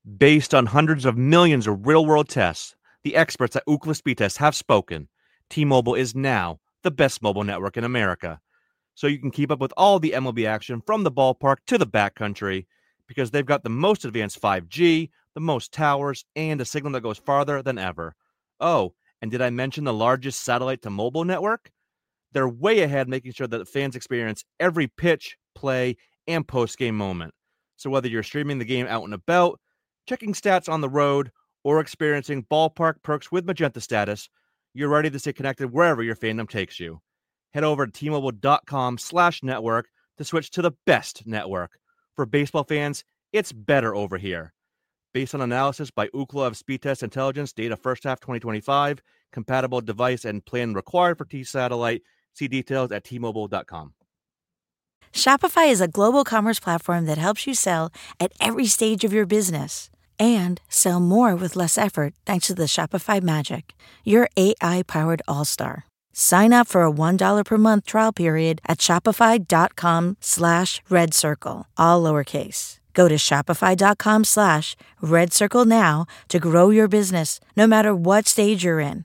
Based on hundreds of millions of real-world tests, the experts at Ookla Speed Test have spoken. T-Mobile is now the best mobile network in America. So you can keep up with all the MLB action from the ballpark to the backcountry because they've got the most advanced 5G, the most towers, and a signal that goes farther than ever. Oh, and did I mention the largest satellite-to-mobile network? They're way ahead, making sure that fans experience every pitch, play, and post-game moment. So whether you're streaming the game out and about, checking stats on the road, or experiencing ballpark perks with Magenta status, you're ready to stay connected wherever your fandom takes you. Head over to T-Mobile.com/network to switch to the best network. For baseball fans, it's better over here. Based on analysis by Ookla of Speed Test Intelligence, data first half 2025, compatible device and plan required for T-Satellite. See details at T-Mobile.com. Shopify is a global commerce platform that helps you sell at every stage of your business and sell more with less effort thanks to the Shopify Magic, your AI-powered all-star. Sign up for a $1 per month trial period at shopify.com/redcircle, all lowercase. Go to shopify.com/redcircle now to grow your business no matter what stage you're in.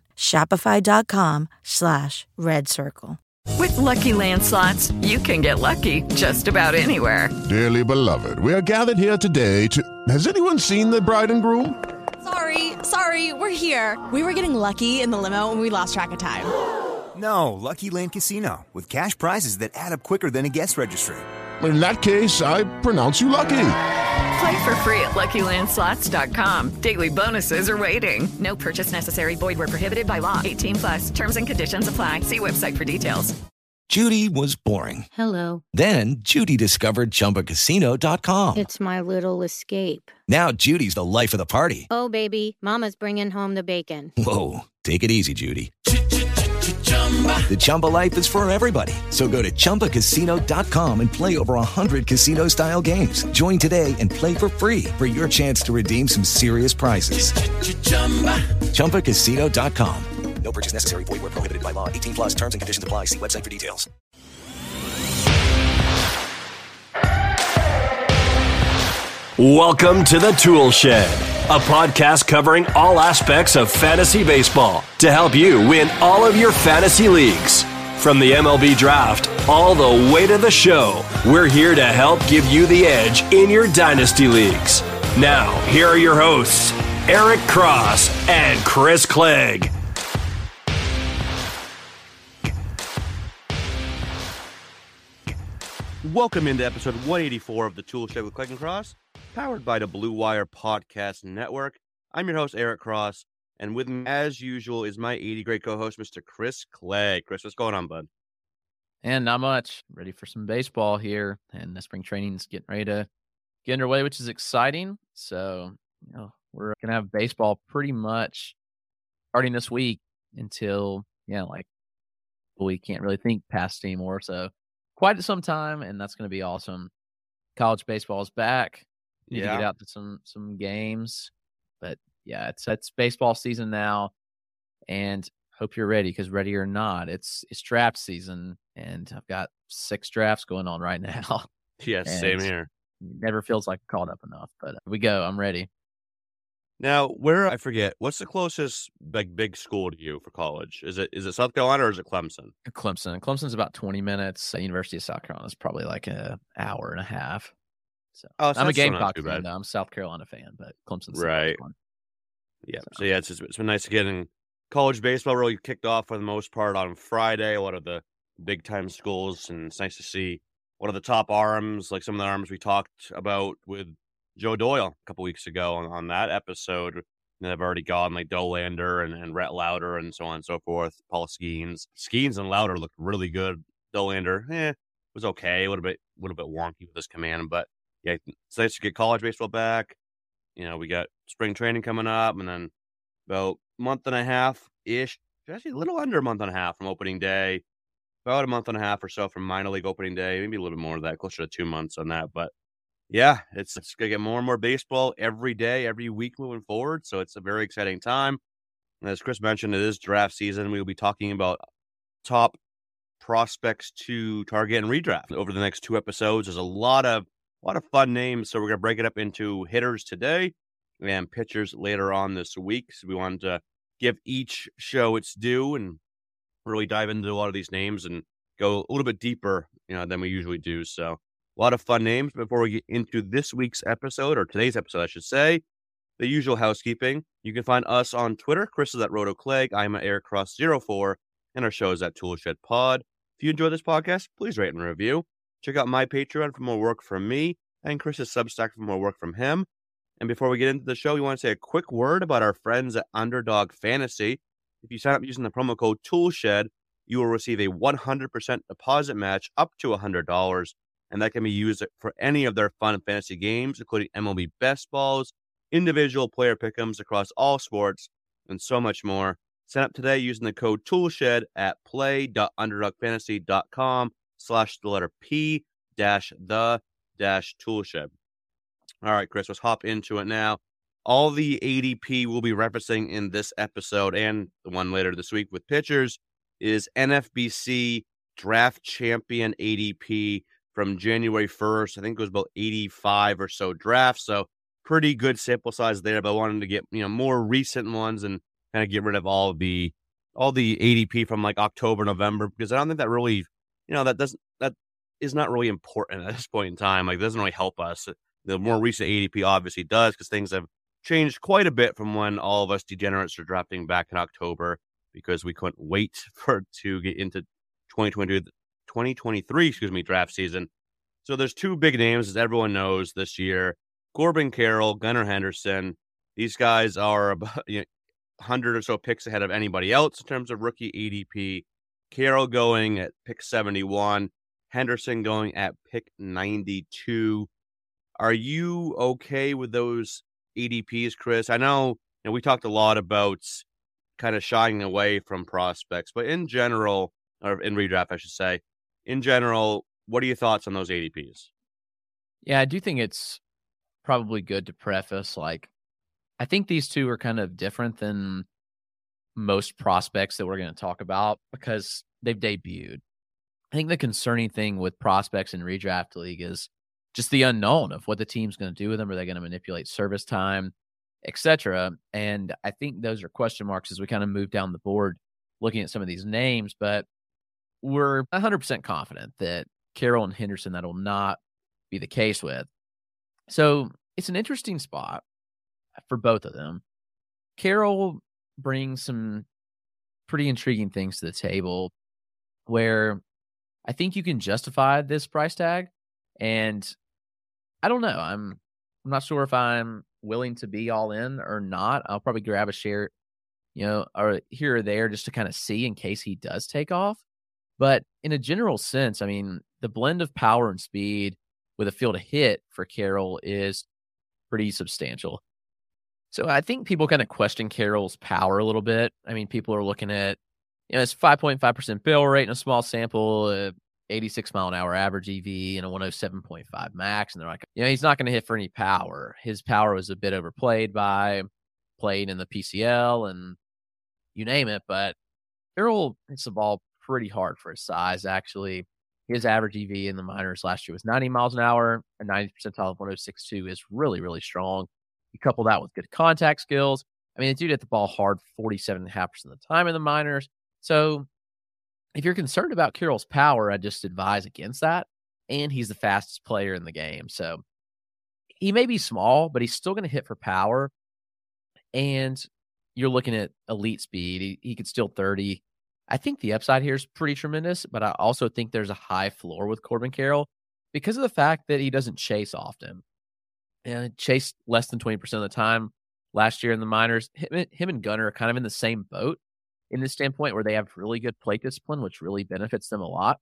Shopify.com/redcircle. With Lucky Land Slots, you can get lucky just about anywhere. Dearly beloved, we are gathered here today to... Has anyone seen the bride and groom? Sorry, we're here. We were getting lucky in the limo and we lost track of time. No, Lucky Land Casino, with cash prizes that add up quicker than a guest registry. In that case, I pronounce you lucky. Play for free at LuckyLandSlots.com. Daily bonuses are waiting. No purchase necessary. Void where prohibited by law. 18+. Terms and conditions apply. See website for details. Judy was boring. Hello. Then Judy discovered ChumbaCasino.com. It's my little escape. Now Judy's the life of the party. Oh, baby, mama's bringing home the bacon. Whoa, take it easy, Judy. The Chumba life is for everybody. So go to ChumbaCasino.com and play over 100 casino-style games. Join today and play for free for your chance to redeem some serious prizes. ChumbaCasino.com. No purchase necessary. Void where prohibited by law. 18+. Terms and conditions apply. See website for details. Welcome to the Tool Shed, a podcast covering all aspects of fantasy baseball to help you win all of your fantasy leagues. From the MLB draft all the way to the show, we're here to help give you the edge in your dynasty leagues. Now, here are your hosts, Eric Cross and Chris Clegg. Welcome into episode 184 of the Tool Shed with Clegg and Cross, powered by the Blue Wire Podcast Network. I'm your host, Eric Cross, and with me, as usual, is my 80 great co-host, Mr. Chris Clegg. Chris, what's going on, bud? And not much. Ready for some baseball here, and the spring training's getting ready to get underway, which is exciting. So, we're going to have baseball pretty much starting this week until, we can't really think past anymore. So, quite some time, and that's going to be awesome. College baseball is back. Need to get out to some games, but yeah, it's baseball season now, and hope you're ready, because ready or not, it's draft season, and I've got 6 drafts going on right now. Yeah, same here. Never feels like caught up enough, but we go. I'm ready. Now, I forget, what's the closest big school to you for college? Is it South Carolina or is it Clemson? Clemson's about 20 minutes. University of South Carolina is probably like an hour and a half. So I'm a Gamecock fan, though. I'm a South Carolina fan, but Clemson's right. Yeah. So it's been nice to get in. College baseball really kicked off for the most part on Friday. A lot of the big time schools, and it's nice to see one of the top arms, like some of the arms we talked about with Joe Doyle a couple weeks ago on that episode. And they've already gone, like Dollander and Rhett Lauder and so on and so forth. Paul Skeens and Lauder looked really good. Dollander, was okay, a little bit wonky with his command, but yeah, it's nice to get college baseball back. We got spring training coming up, and then about a month and a half-ish, actually a little under a month and a half from opening day, about a month and a half or so from minor league opening day, maybe a little bit more of that, closer to 2 months on that. But yeah, it's going to get more and more baseball every day, every week moving forward, so it's a very exciting time. And as Chris mentioned, it is draft season. We will be talking about top prospects to target and redraft over the next 2 episodes. There's a lot of fun names, so we're going to break it up into hitters today, and pitchers later on this week. So we wanted to give each show its due and really dive into a lot of these names and go a little bit deeper, than we usually do. So a lot of fun names. Before we get into this week's episode, or today's episode, I should say, the usual housekeeping. You can find us on Twitter. Chris is at RotoClegg. I'm at AirCross04, and our show is at Toolshed Pod. If you enjoy this podcast, please rate and review. Check out my Patreon for more work from me, and Chris's Substack for more work from him. And before we get into the show, we want to say a quick word about our friends at Underdog Fantasy. If you sign up using the promo code TOOLSHED, you will receive a 100% deposit match up to $100, and that can be used for any of their fun fantasy games, including MLB Best Balls, individual player pick'ems across all sports, and so much more. Sign up today using the code TOOLSHED at play.underdogfantasy.com/P-the-toolshed. All right, Chris, let's hop into it now. All the ADP we'll be referencing in this episode and the one later this week with pitchers is NFBC Draft Champion ADP from January 1st. I think it was about 85 or so drafts. So pretty good sample size there, but I wanted to get, more recent ones and kind of get rid of all the ADP from like October, November, because I don't think that really, that is not really important at this point in time. Like, it doesn't really help us. The more recent ADP obviously does, because things have changed quite a bit from when all of us degenerates were drafting back in October, because we couldn't wait to get into 2023 draft season. So there's two big names, as everyone knows, this year: Corbin Carroll, Gunnar Henderson. These guys are about 100 or so picks ahead of anybody else in terms of rookie ADP. Carroll going at pick 71, Henderson going at pick 92. Are you okay with those ADPs, Chris? I know, we talked a lot about kind of shying away from prospects, but in general, or in redraft, I should say, in general, what are your thoughts on those ADPs? Yeah, I do think it's probably good to preface, I think these two are kind of different than most prospects that we're going to talk about because they've debuted. I think the concerning thing with prospects in redraft league is just the unknown of what the team's going to do with them. Are they going to manipulate service time, etc.? And I think those are question marks as we kind of move down the board looking at some of these names, but we're 100% confident that Carroll and Henderson, that will not be the case with. So it's an interesting spot for both of them. Carroll brings some pretty intriguing things to the table where I think you can justify this price tag. And I don't know. I'm not sure if I'm willing to be all in or not. I'll probably grab a share, or here or there just to kind of see in case he does take off. But in a general sense, I mean, the blend of power and speed with a feel to hit for Carroll is pretty substantial. So I think people kind of question Carroll's power a little bit. I mean, people are looking at, it's 5.5% bill rate in a small sample, 86 mile an hour average EV and a 107.5 max. And they're like, he's not going to hit for any power. His power was a bit overplayed played in the PCL and you name it. But Carroll hits the ball pretty hard for his size, actually. His average EV in the minors last year was 90 miles an hour. A 90th percentile of 106.2 is really, really strong. You couple that with good contact skills. I mean, the dude hit the ball hard 47.5% of the time in the minors. So if you're concerned about Carroll's power, I just advise against that. And he's the fastest player in the game. So he may be small, but he's still going to hit for power. And you're looking at elite speed. He could steal 30. I think the upside here is pretty tremendous, but I also think there's a high floor with Corbin Carroll because of the fact that he doesn't chase often. And chased less than 20% of the time last year in the minors. Him and Gunnar are kind of in the same boat in this standpoint where they have really good plate discipline, which really benefits them a lot.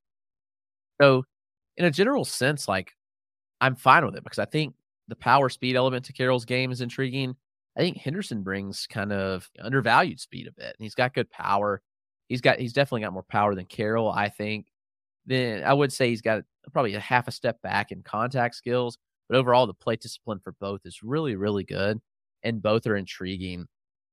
So in a general sense, I'm fine with it because I think the power speed element to Carroll's game is intriguing. I think Henderson brings kind of undervalued speed a bit. And he's got good power. He's definitely got more power than Carroll, I think. Then I would say he's got probably a half a step back in contact skills. But overall, the plate discipline for both is really, really good. And both are intriguing.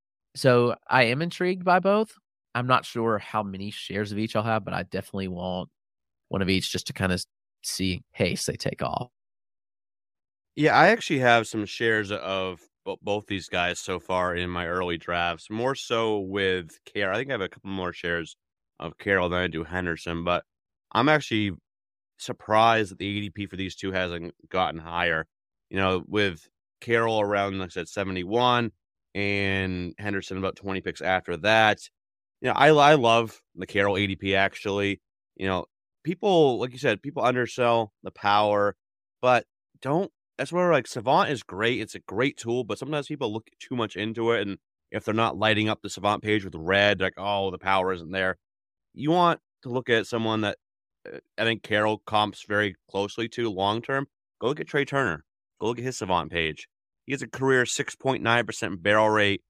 So I am intrigued by both. I'm not sure how many shares of each I'll have, but I definitely want one of each just to kind of see, hey, they take off. Yeah, I actually have some shares of both these guys so far in my early drafts, more so with Carroll. I think I have a couple more shares of Carroll than I do Henderson, but I'm actually surprised that the ADP for these two hasn't gotten higher. With Carroll around, like I said, 71 and Henderson about 20 picks after that. I love the Carroll ADP actually. People, like you said, people undersell the power, but that's where like Savant is great. It's a great tool, but sometimes people look too much into it. And if they're not lighting up the Savant page with red, like, oh, the power isn't there. You want to look at someone that I think Carroll comps very closely to long term. Go look at Trey Turner. Go look at his Savant page. He has a career 6.9% barrel rate,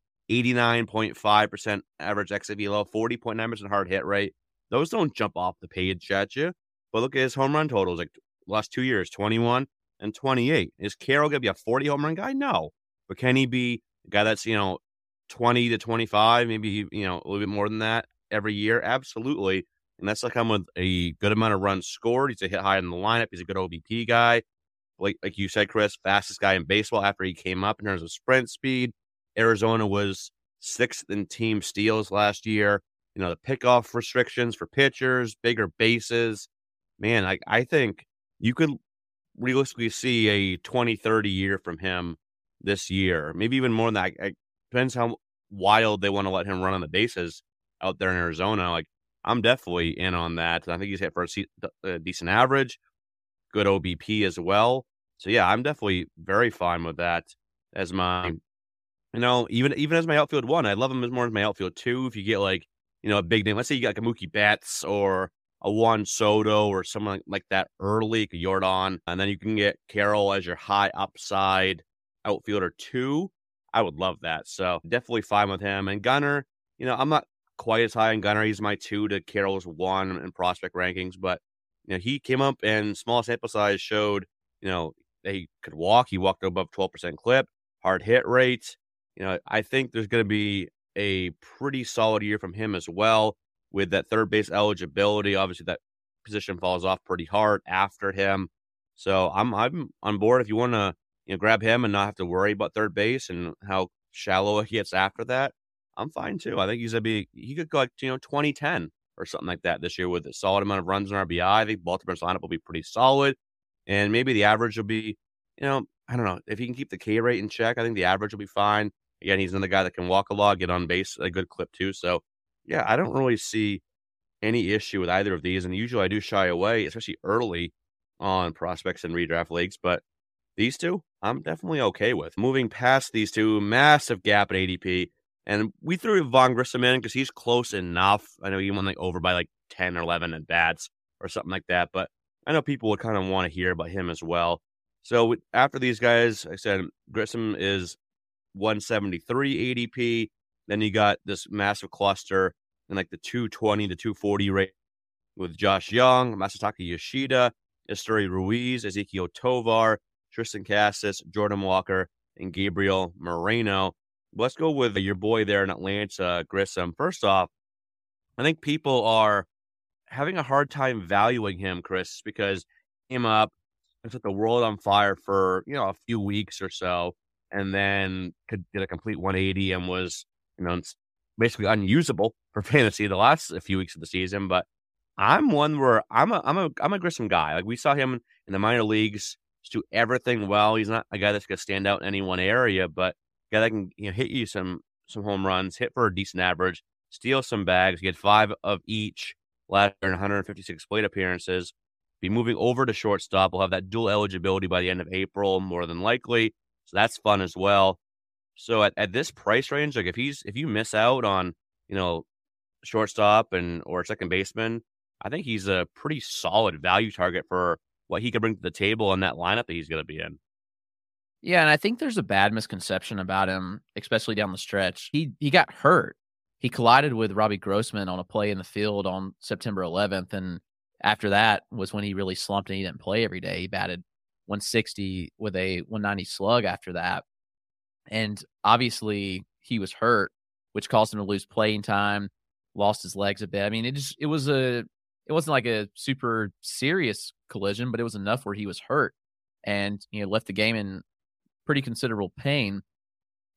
89.5% average exit velo, 40.9% hard hit rate. Those don't jump off the page at you. But look at his home run totals, like last 2 years, 21 and 28. Is Carroll going to be a 40 home run guy? No. But can he be a guy that's, 20 to 25, maybe, a little bit more than that every year? Absolutely. And that's like I'm with a good amount of runs scored. He's a hit high in the lineup. He's a good OBP guy. Like you said, Chris, fastest guy in baseball after he came up in terms of sprint speed. Arizona was 6th in team steals last year. The pickoff restrictions for pitchers, bigger bases. Man, I think you could realistically see a 20-30 year from him this year. Maybe even more than that. It depends how wild they want to let him run on the bases out there in Arizona. Like, I'm definitely in on that. I think he's hit for a decent average, good OBP as well. So, yeah, I'm definitely very fine with that as my, even as my outfield one. I love him as more as my outfield two. If you get like, a big name, let's say you got like a Mookie Betts or a Juan Soto or someone like that early, like a Yordan, and then you can get Carroll as your high upside outfielder two. I would love that. So definitely fine with him. And Gunnar, I'm not quite as high on Gunnar. He's my 2 to Carroll's 1 in prospect rankings, but he came up and small sample size showed, that he could walk. He walked above 12% clip, hard hit rate. I think there's going to be a pretty solid year from him as well with that third base eligibility. Obviously, that position falls off pretty hard after him. So I'm on board if you want to grab him and not have to worry about third base and how shallow he gets after that. I'm fine too. I think he could go like 2010 or something like that this year with a solid amount of runs in RBI. I think Baltimore's lineup will be pretty solid, and maybe the average will be, I don't know, if he can keep the K rate in check. I think the average will be fine. Again, he's another guy that can walk a lot, get on base, a good clip too. So, yeah, I don't really see any issue with either of these. And usually I do shy away, especially early on prospects and redraft leagues. But these two, I'm definitely okay with. Moving past these two, massive gap at ADP. And we threw Vaughn Grissom in because he's close enough. I know he went like over by like 10 or 11 at bats or something like that. But I know people would kind of want to hear about him as well. So after these guys, like I said, Grissom is 173 ADP. Then you got this massive cluster in like the 220 to 240 rate with Josh Young, Masataka Yoshida, Esteury Ruiz, Ezequiel Tovar, Tristan Cassis, Jordan Walker, and Gabriel Moreno. Let's go with your boy there in Atlanta, Grissom. First off, I think people are having a hard time valuing him, Chris, because he came up and set the world on fire for, a few weeks or so, and then could get a complete 180 and was, basically unusable for fantasy the last few weeks of the season. But I'm one where I'm a Grissom guy. Like, we saw him in the minor leagues just do everything well. He's not a guy that's going to stand out in any one area, but a guy that can hit you some home runs, hit for a decent average, steal some bags, get 5 of each last year in 156 plate appearances. Be moving over to shortstop. We'll have that dual eligibility by the end of April, more than likely. So that's fun as well. So at this price range, like if you miss out on, shortstop or second baseman, I think he's a pretty solid value target for what he could bring to the table in that lineup that he's going to be in. Yeah, and I think there's a bad misconception about him, especially down the stretch. He got hurt. He collided with Robbie Grossman on a play in the field on September 11th, and after that was when he really slumped and he didn't play every day. He batted 160 with a 190 slug after that. And obviously he was hurt, which caused him to lose playing time, lost his legs a bit. I mean, it wasn't like a super serious collision, but it was enough where he was hurt and, left the game in pretty considerable pain.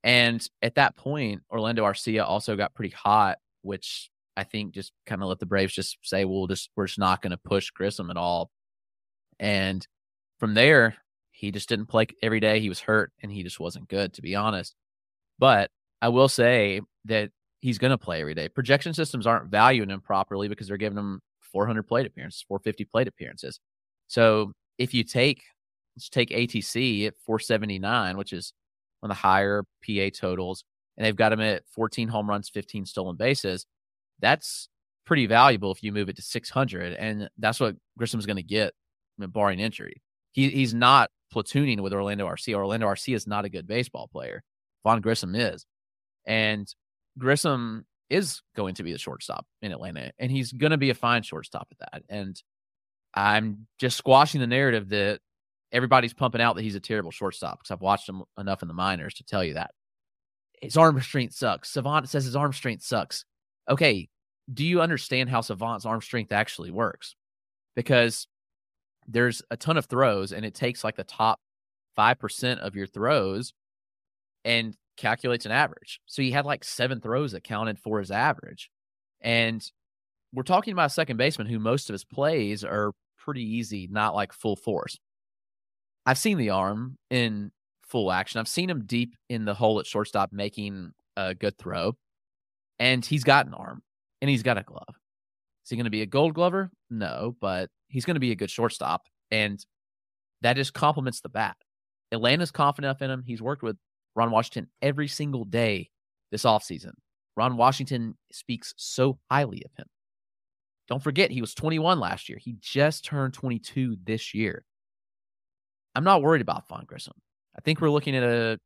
And at that point, Orlando Arcia also got pretty hot, which I think just kind of let the Braves just say, we're just not going to push Grissom at all. And from there, he just didn't play every day. He was hurt, and he just wasn't good, to be honest. But I will say that he's going to play every day. Projection systems aren't valuing him properly because they're giving him 400 plate appearances, 450 plate appearances. So if you let's take ATC at 479, which is one of the higher PA totals, and they've got him at 14 home runs, 15 stolen bases, that's pretty valuable if you move it to 600. And that's what Grissom's going to get, barring injury. He's not platooning with Orlando Arcia. Orlando Arcia is not a good baseball player. Vaughn Grissom is. And Grissom is going to be the shortstop in Atlanta, and he's going to be a fine shortstop at that. And I'm just squashing the narrative that everybody's pumping out that he's a terrible shortstop, because I've watched him enough in the minors to tell you that. His arm strength sucks. Savant says his arm strength sucks. Okay, do you understand how Savant's arm strength actually works? Because there's a ton of throws, and it takes like the top 5% of your throws and calculates an average. So he had like 7 throws that counted for his average. And we're talking about a second baseman who most of his plays are pretty easy, not like full force. I've seen the arm in full action. I've seen him deep in the hole at shortstop making a good throw. And he's got an arm, and he's got a glove. Is he going to be a Gold Glover? No, but he's going to be a good shortstop, and that just complements the bat. Atlanta's confident enough in him. He's worked with Ron Washington every single day this offseason. Ron Washington speaks so highly of him. Don't forget, he was 21 last year. He just turned 22 this year. I'm not worried about Vaughn Grissom. I think we're looking at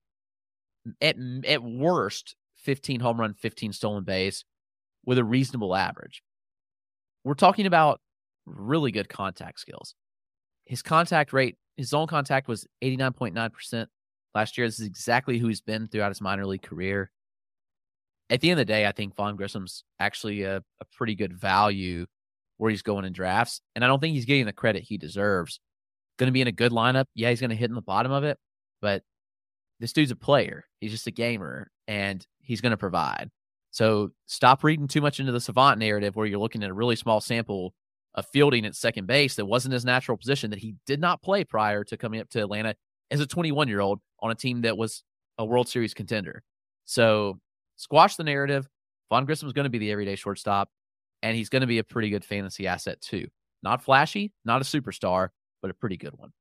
at worst, 15 home run, 15 stolen base with a reasonable average. We're talking about really good contact skills. His contact rate, his zone contact was 89.9% last year. This is exactly who he's been throughout his minor league career. At the end of the day, I think Vaughn Grissom's actually a pretty good value where he's going in drafts, and I don't think he's getting the credit he deserves. Going to be in a good lineup. Yeah, he's going to hit in the bottom of it, but this dude's a player. He's just a gamer, and he's going to provide. So stop reading too much into the Savant narrative where you're looking at a really small sample of fielding at second base that wasn't his natural position, that he did not play prior to coming up to Atlanta as a 21-year-old on a team that was a World Series contender. So squash the narrative. Vaughn Grissom is going to be the everyday shortstop, and he's going to be a pretty good fantasy asset too. Not flashy, not a superstar, but a pretty good one.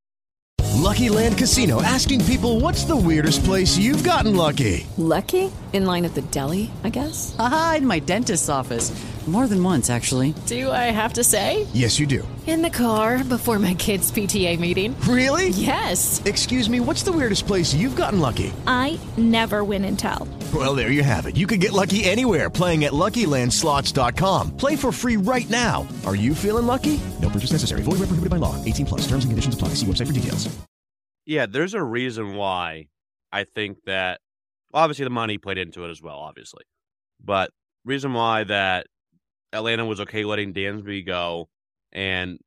Lucky Land Casino, asking people, what's the weirdest place you've gotten lucky? Lucky? In line at the deli, I guess? Aha, in my dentist's office. More than once, actually. Do I have to say? Yes, you do. In the car before my kids' PTA meeting. Really? Yes. Excuse me, what's the weirdest place you've gotten lucky? I never win and tell. Well, there you have it. You can get lucky anywhere, playing at LuckyLandSlots.com. Play for free right now. Are you feeling lucky? No purchase necessary. Void where prohibited by law. 18+. Terms and conditions apply. See website for details. Yeah, there's a reason why I think that, obviously the money played into it as well, obviously. But reason why that Atlanta was okay letting Dansby go and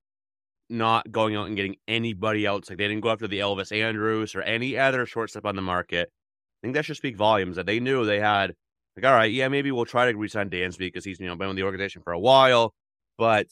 not going out and getting anybody else. Like, they didn't go after the Elvis Andrus or any other shortstop on the market. I think that should speak volumes that they knew they had, like, all right, yeah, maybe we'll try to re-sign Dansby because he's, been with the organization for a while, but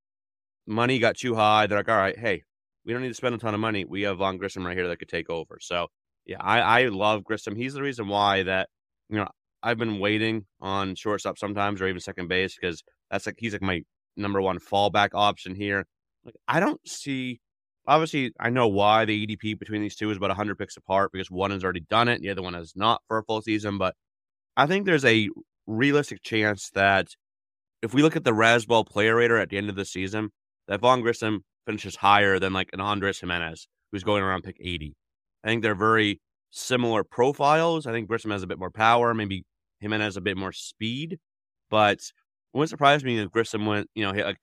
money got too high. They're like, all right, hey, we don't need to spend a ton of money. We have Vaughn Grissom right here that could take over. So, yeah, I love Grissom. He's the reason why that, I've been waiting on shortstop sometimes or even second base because he's like my number one fallback option here. Like, I don't see, obviously, I know why the EDP between these two is about 100 picks apart because one has already done it and the other one has not for a full season. But I think there's a realistic chance that if we look at the Razzball player rater at the end of the season, that Vaughn Grissom finishes higher than like an Andres Jimenez, who's going around pick 80. I think they're very similar profiles. I think Grissom has a bit more power. Maybe Jimenez a bit more speed. But it wouldn't surprise me if Grissom went, hit like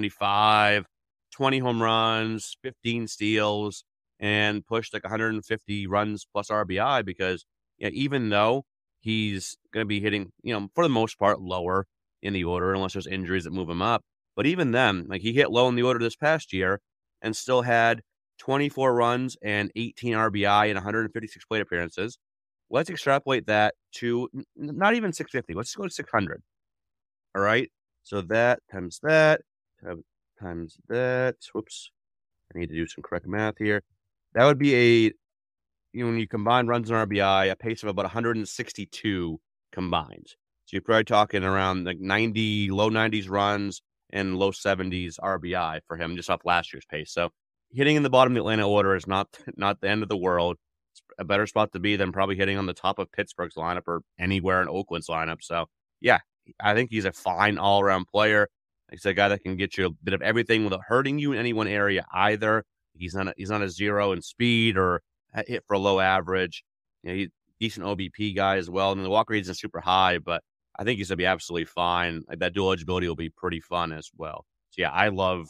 275, 20 home runs, 15 steals, and pushed like 150 runs plus RBI because, even though he's going to be hitting, for the most part, lower in the order unless there's injuries that move him up. But even then, like, he hit low in the order this past year and still had 24 runs and 18 RBI and 156 plate appearances. let's extrapolate that to not even 650. Let's just go to 600. All right. So that times that times that. Whoops. I need to do some correct math here. That would be when you combine runs and RBI, a pace of about 162 combined. So you're probably talking around like 90, low 90s runs and low 70s RBI for him just off last year's pace. So hitting in the bottom of the Atlanta order is not the end of the world. It's a better spot to be than probably hitting on the top of Pittsburgh's lineup or anywhere in Oakland's lineup. So, yeah, I think he's a fine all-around player. He's a guy that can get you a bit of everything without hurting you in any one area either. He's not a zero in speed or hit for a low average. He's a decent OBP guy as well. And the walk rate isn't super high, but I think he's going to be absolutely fine. That dual eligibility will be pretty fun as well. So, yeah, I love,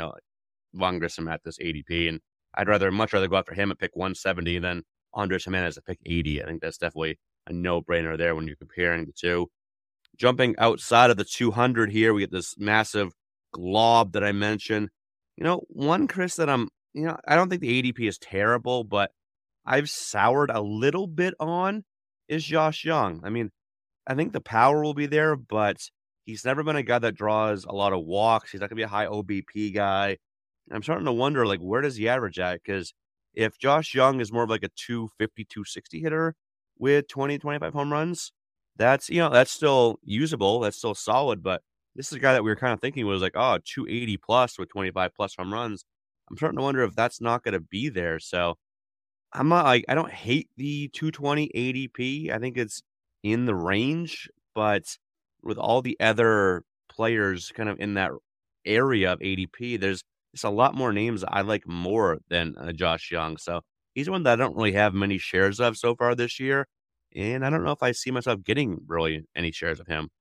Vaughn Grissom at this ADP, and I'd much rather go after him at pick 170 than Andres Gimenez at pick 80. I think that's definitely a no-brainer there when you're comparing the two. Jumping outside of the 200 here, we get this massive glob that I mentioned. One, Chris, that I don't think the ADP is terrible, but I've soured a little bit on is Josh Young. I mean, I think the power will be there, but he's never been a guy that draws a lot of walks. He's not going to be a high OBP guy. I'm starting to wonder, where does he average at? Because if Josh Young is more of like a 250, 260 hitter with 20, 25 home runs, that's still usable. That's still solid. But this is a guy that we were kind of thinking was 280 plus with 25 plus home runs. I'm starting to wonder if that's not going to be there. So I'm not I don't hate the 220 ADP. I think it's in the range, but with all the other players kind of in that area of ADP, there's a lot more names I like more than Josh Young. So he's one that I don't really have many shares of so far this year. And I don't know if I see myself getting really any shares of him.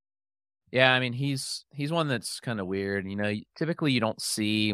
Yeah, I mean, he's one that's kind of weird. Typically you don't see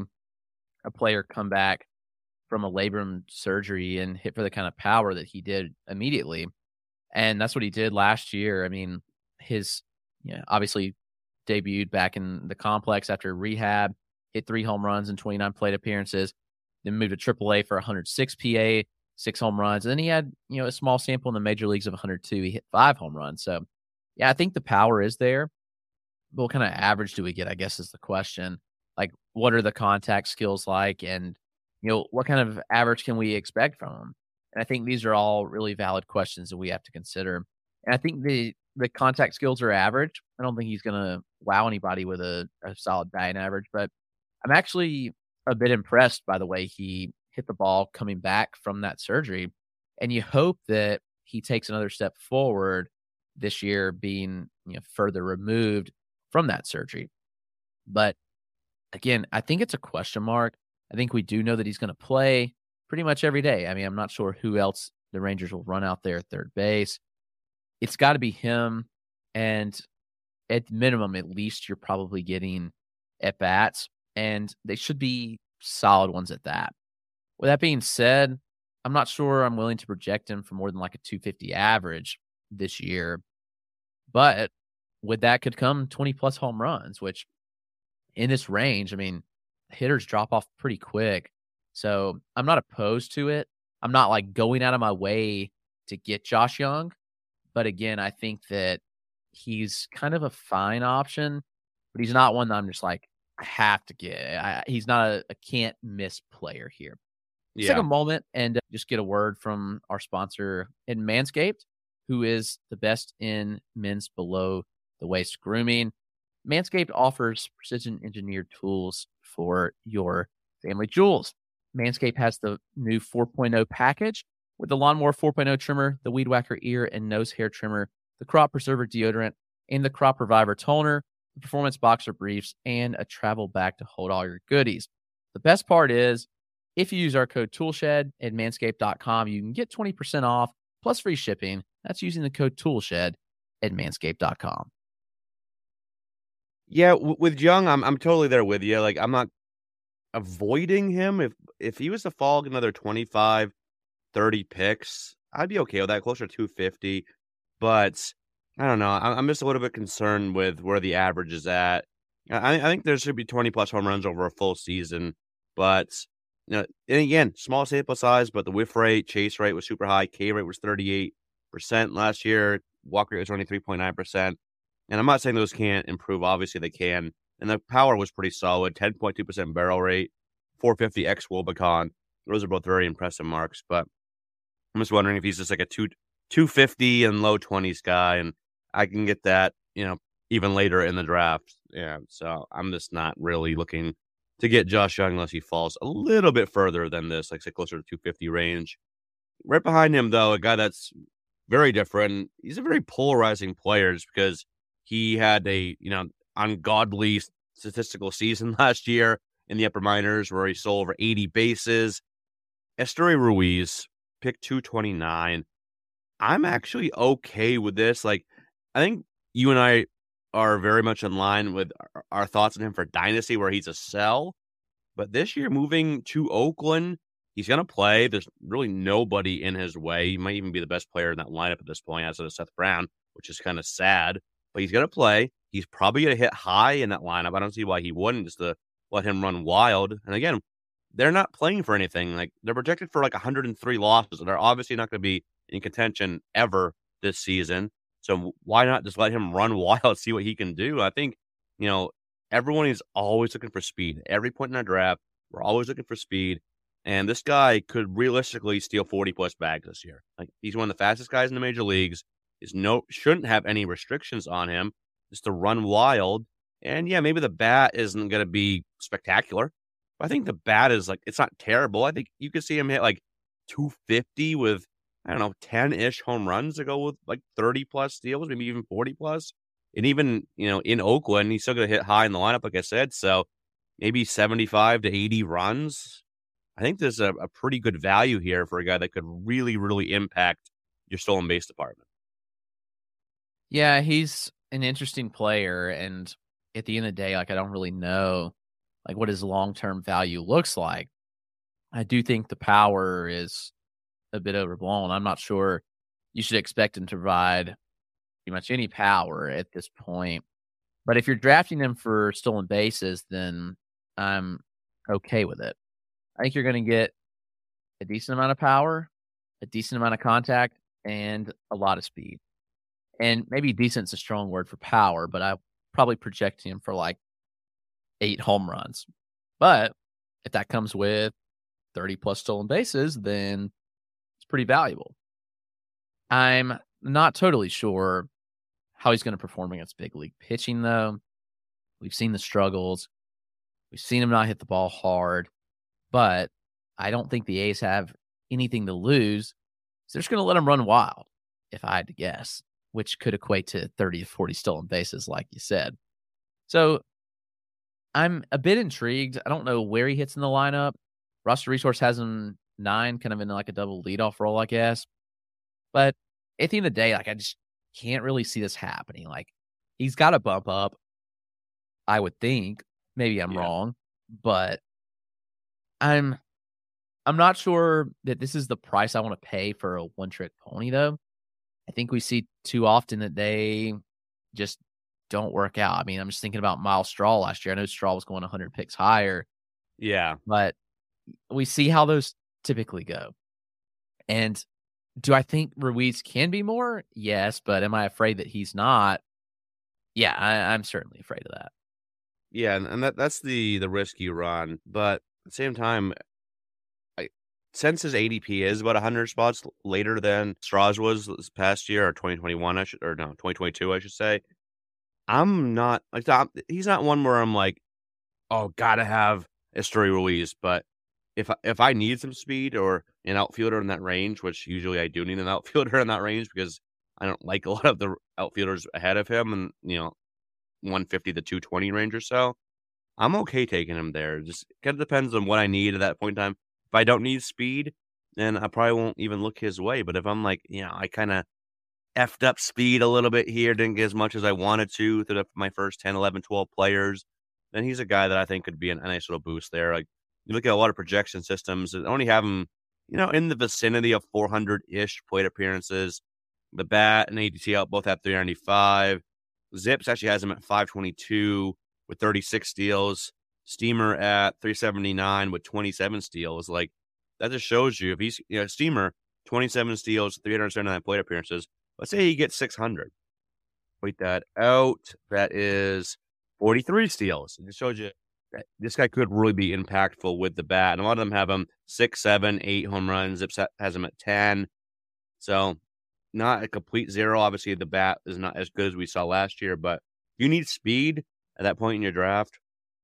a player come back from a labrum surgery and hit for the kind of power that he did immediately. And that's what he did last year. I mean, his obviously debuted back in the complex after rehab, hit 3 home runs in 29 plate appearances, then moved to AAA for 106 PA, 6 home runs. And then he had, a small sample in the major leagues of 102. He hit 5 home runs. So, yeah, I think the power is there. But what kind of average do we get, I guess, is the question. What are the contact skills like? And, what kind of average can we expect from him? And I think these are all really valid questions that we have to consider. And I think the contact skills are average. I don't think he's going to wow anybody with a solid batting average. But I'm actually a bit impressed by the way he hit the ball coming back from that surgery. And you hope that he takes another step forward this year, being further removed from that surgery. But again, I think it's a question mark. I think we do know that he's going to play pretty much every day. I mean, I'm not sure who else the Rangers will run out there at third base. It's got to be him. And at minimum, at least you're probably getting at-bats, and they should be solid ones at that. With that being said, I'm not sure I'm willing to project him for more than a 250 average this year. But with that could come 20-plus home runs, which in this range, I mean, hitters drop off pretty quick. So I'm not opposed to it. I'm not going out of my way to get Josh Young. But again, I think that he's kind of a fine option, but he's not one that I'm just I have to get. He's not a can't miss player here. Let's take a moment and just get a word from our sponsor in Manscaped, who is the best in men's below the waist grooming. Manscaped offers precision engineered tools for your family jewels. Manscaped has the new 4.0 package with the Lawnmower 4.0 trimmer, the Weed Whacker ear and nose hair trimmer, the Crop Preserver deodorant, and the Crop Reviver toner, the Performance Boxer briefs, and a travel bag to hold all your goodies. The best part is, if you use our code TOOLSHED at manscaped.com, you can get 20% off plus free shipping. That's using the code TOOLSHED at manscaped.com. Yeah, with Young, I'm totally there with you. I'm not avoiding him. If he was to fall another 25, 30 picks, I'd be okay with that, closer to 250. But I don't know. I'm just a little bit concerned with where the average is at. I think there should be 20-plus home runs over a full season. But, and again, small sample size, but the whiff rate, chase rate was super high. K rate was 38. last year. Walk rate was only 3.9%. And I'm not saying those can't improve. Obviously, they can. And the power was pretty solid, 10.2% barrel rate, 450 x Wobecon. Those are both very impressive marks. But I'm just wondering if he's just like a 250 and low 20s guy. And I can get that, even later in the draft. Yeah. So I'm just not really looking to get Josh Young unless he falls a little bit further than this, like say closer to 250 range. Right behind him, though, a guy that's very different. He's a very polarizing player just because he had a, ungodly statistical season last year in the upper minors where he stole over 80 bases. Esteury Ruiz, pick 229. I'm actually okay with this. Like, I think you and I are very much in line with our thoughts on him for Dynasty, where he's a sell. But this year, moving to Oakland, he's going to play. There's really nobody in his way. He might even be the best player in that lineup at this point, outside of Seth Brown, which is kind of sad. But he's going to play. He's probably going to hit high in that lineup. I don't see why he wouldn't, just to let him run wild. And again, they're not playing for anything. Like, they're projected for like 103 losses. They're obviously not going to be in contention ever this season. So why not just let him run wild, see what he can do? I think, everyone is always looking for speed. At every point in our draft, we're always looking for speed. And this guy could realistically steal 40-plus bags this year. Like, he's one of the fastest guys in the major leagues. Shouldn't have any restrictions on him, just to run wild. And yeah, maybe the bat isn't going to be spectacular. But I think the bat is it's not terrible. I think you could see him hit 250 with, 10-ish home runs to go with 30-plus steals, maybe even 40-plus. And even, in Oakland, he's still going to hit high in the lineup, like I said. So maybe 75 to 80 runs. I think there's a pretty good value here for a guy that could really, really impact your stolen base department. Yeah, he's an interesting player. And at the end of the day, I don't really know what his long-term value looks like. I do think the power is a bit overblown. I'm not sure you should expect him to provide pretty much any power at this point. But if you're drafting him for stolen bases, then I'm okay with it. I think you're going to get a decent amount of power, a decent amount of contact, and a lot of speed. And maybe decent's a strong word for power, but I probably project him for 8 home runs. But if that comes with 30-plus stolen bases, then it's pretty valuable. I'm not totally sure how he's going to perform against big league pitching, though. We've seen the struggles. We've seen him not hit the ball hard. But I don't think the A's have anything to lose. So they're just going to let him run wild, if I had to guess, which could equate to 30 to 40 stolen bases, like you said. So I'm a bit intrigued. I don't know where he hits in the lineup. Roster Resource has him 9, kind of in a double leadoff role, I guess. But at the end of the day, I just can't really see this happening. He's got to bump up, I would think. Maybe I'm wrong, but I'm not sure that this is the price I want to pay for a one-trick pony, though. I think we see too often that they just don't work out. I mean, I'm just thinking about Miles Straw last year. I know Straw was going 100 picks higher. Yeah. But we see how those typically go. And do I think Ruiz can be more? Yes, but am I afraid that he's not? Yeah, I'm certainly afraid of that. Yeah, and that's the risk you run. But at the same time, since his ADP is about 100 spots later than Straw's was this past year, or 2022, I should say, I'm not he's not one where I'm gotta have Esteury Ruiz. But if I need some speed or an outfielder in that range, which usually I do need an outfielder in that range because I don't like a lot of the outfielders ahead of him, and 150 to 220 range or so, I'm okay taking him there. Just kind of depends on what I need at that point in time. If I don't need speed, then I probably won't even look his way. But if I'm I kind of effed up speed a little bit here, didn't get as much as I wanted to through my first 10, 11, 12 players, then he's a guy that I think could be a nice little boost there. You look at a lot of projection systems that only have him, in the vicinity of 400-ish plate appearances. The bat and ADT out both at 395. Zips actually has him at 522 with 36 steals. Steamer at 379 with 27 steals. That just shows you if he's, Steamer, 27 steals, 379 plate appearances. Let's say he gets 600. Wait that out. That is 43 steals. It just shows you that this guy could really be impactful with the bat. And a lot of them have him 6, 7, 8 home runs. Zips has him at 10. So not a complete zero. Obviously, the bat is not as good as we saw last year, but you need speed at that point in your draft.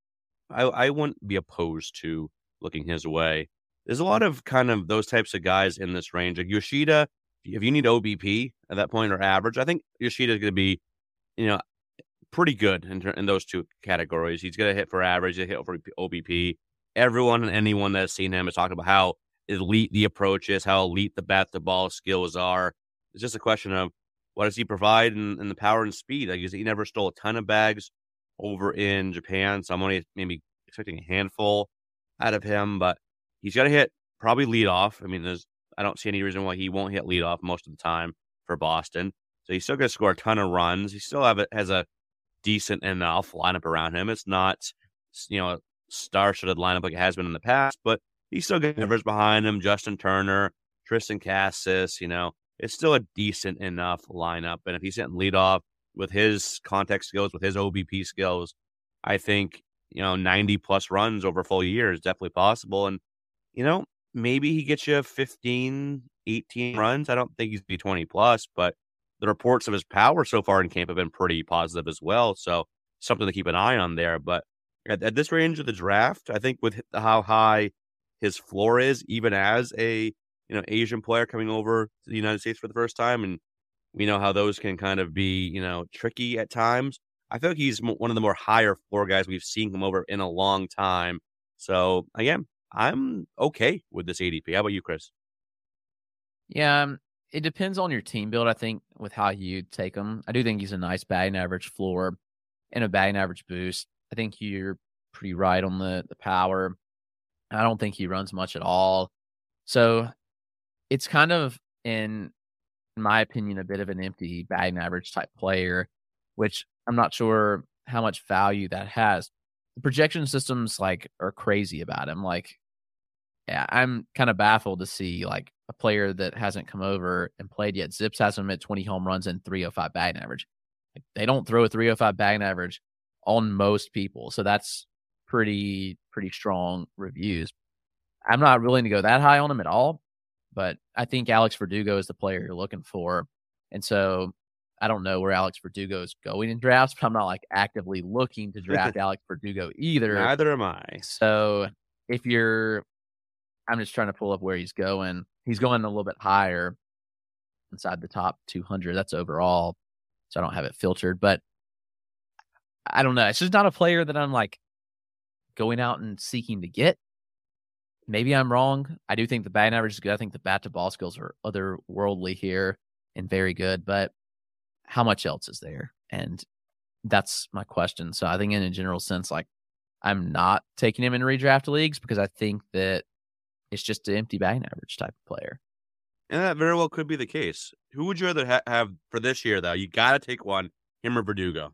I wouldn't be opposed to looking his way. There's a lot of kind of those types of guys in this range. Like Yoshida, if you need OBP at that point or average, I think Yoshida is going to be, pretty good in those two categories. He's going to hit for average, he'll hit for OBP. Everyone and anyone that's seen him has talked about how elite the approach is, how elite the bat-to-ball skills are. It's just a question of what does he provide in the power and speed. Like he never stole a ton of bags over in Japan, so I'm only maybe expecting a handful out of him, but he's got to hit probably leadoff. I mean, I don't see any reason why he won't hit leadoff most of the time for Boston. So he's still going to score a ton of runs. He still has a decent enough lineup around him. It's not, a star-studded lineup like it has been in the past, but he's still got numbers behind him. Justin Turner, Tristan Cassis, it's still a decent enough lineup. And if he's hitting leadoff with his contact skills, with his OBP skills, I think, 90 plus runs over a full year is definitely possible. And, maybe he gets you 15, 18 runs. I don't think he's be 20 plus, but the reports of his power so far in camp have been pretty positive as well. So something to keep an eye on there. But at this range of the draft, I think with how high his floor is, even as a Asian player coming over to the United States for the first time, and we know how those can kind of be tricky at times. I feel like he's one of the more higher floor guys we've seen come over in a long time. So again, I'm okay with this ADP. How about you, Chris? Yeah, it depends on your team build, I think, with how you take him. I do think he's a nice batting average floor and a batting average boost. I think you're pretty right on the power. I don't think he runs much at all. So it's kind of, in my opinion, a bit of an empty batting average type player, which I'm not sure how much value that has. The projection systems are crazy about him. I'm kind of baffled to see a player that hasn't come over and played yet. Zips has him at 20 home runs and 305 batting average. They don't throw a 305 batting average on most people. So that's pretty strong reviews. I'm not willing to go that high on him at all, but I think Alex Verdugo is the player you're looking for. And so I don't know where Alex Verdugo is going in drafts, but I'm not actively looking to draft Alex Verdugo either. Neither am I. So I'm just trying to pull up where he's going. He's going a little bit higher inside the top 200. That's overall. So I don't have it filtered, but I don't know. It's just not a player that I'm going out and seeking to get. Maybe I'm wrong. I do think the batting average is good. I think the bat to ball skills are otherworldly here and very good, but how much else is there? And that's my question. So I think in a general sense, I'm not taking him in redraft leagues because I think that it's just an empty batting average type of player. And that very well could be the case. Who would you rather have for this year, though? You got to take one, him or Verdugo.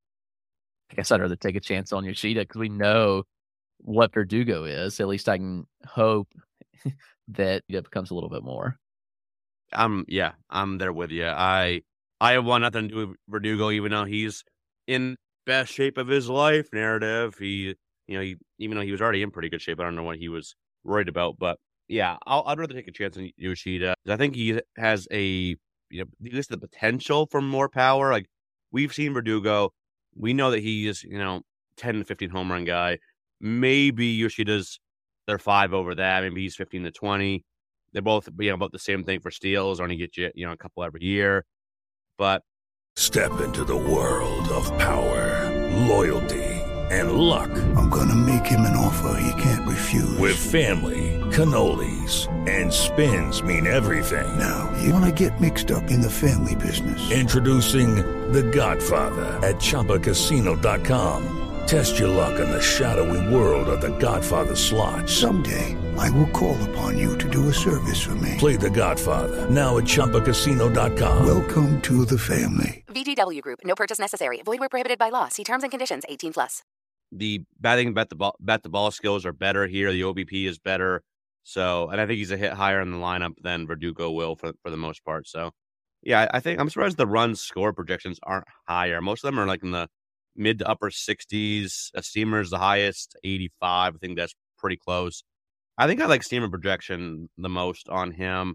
I guess I'd rather take a chance on Yoshida because we know what Verdugo is. At least I can hope that it becomes a little bit more. I'm there with you. I want nothing to do with Verdugo, even though he's in best shape of his life narrative. He even though he was already in pretty good shape, I don't know what he was worried about. But yeah, I'd rather take a chance on Yoshida. I think he has at least the potential for more power. We've seen Verdugo. We know that he is, 10 to 15 home run guy. Maybe Yoshida's they're 5 over that. Maybe he's 15 to 20. They're both about the same thing for steals. Only get you, a couple every year. But step into the world of power, loyalty, and luck. I'm gonna make him an offer he can't refuse. With family, cannolis, and spins mean everything. Now, you wanna get mixed up in the family business. Introducing The Godfather at ChumbaCasino.com. Test your luck in the shadowy world of The Godfather slot. Someday, I will call upon you to do a service for me. Play The Godfather, now at ChumbaCasino.com. Welcome to the family. VGW Group. No purchase necessary. Void where prohibited by law. See terms and conditions. 18+. The batting, bat the ball skills are better here. The OBP is better. So, and I think he's a hit higher in the lineup than Verdugo will for the most part. So, yeah, I think I'm surprised the run score projections aren't higher. Most of them are like in the mid to upper 60s. A Steamer's the highest, 85. I think that's pretty close. I think I like Steamer projection the most on him.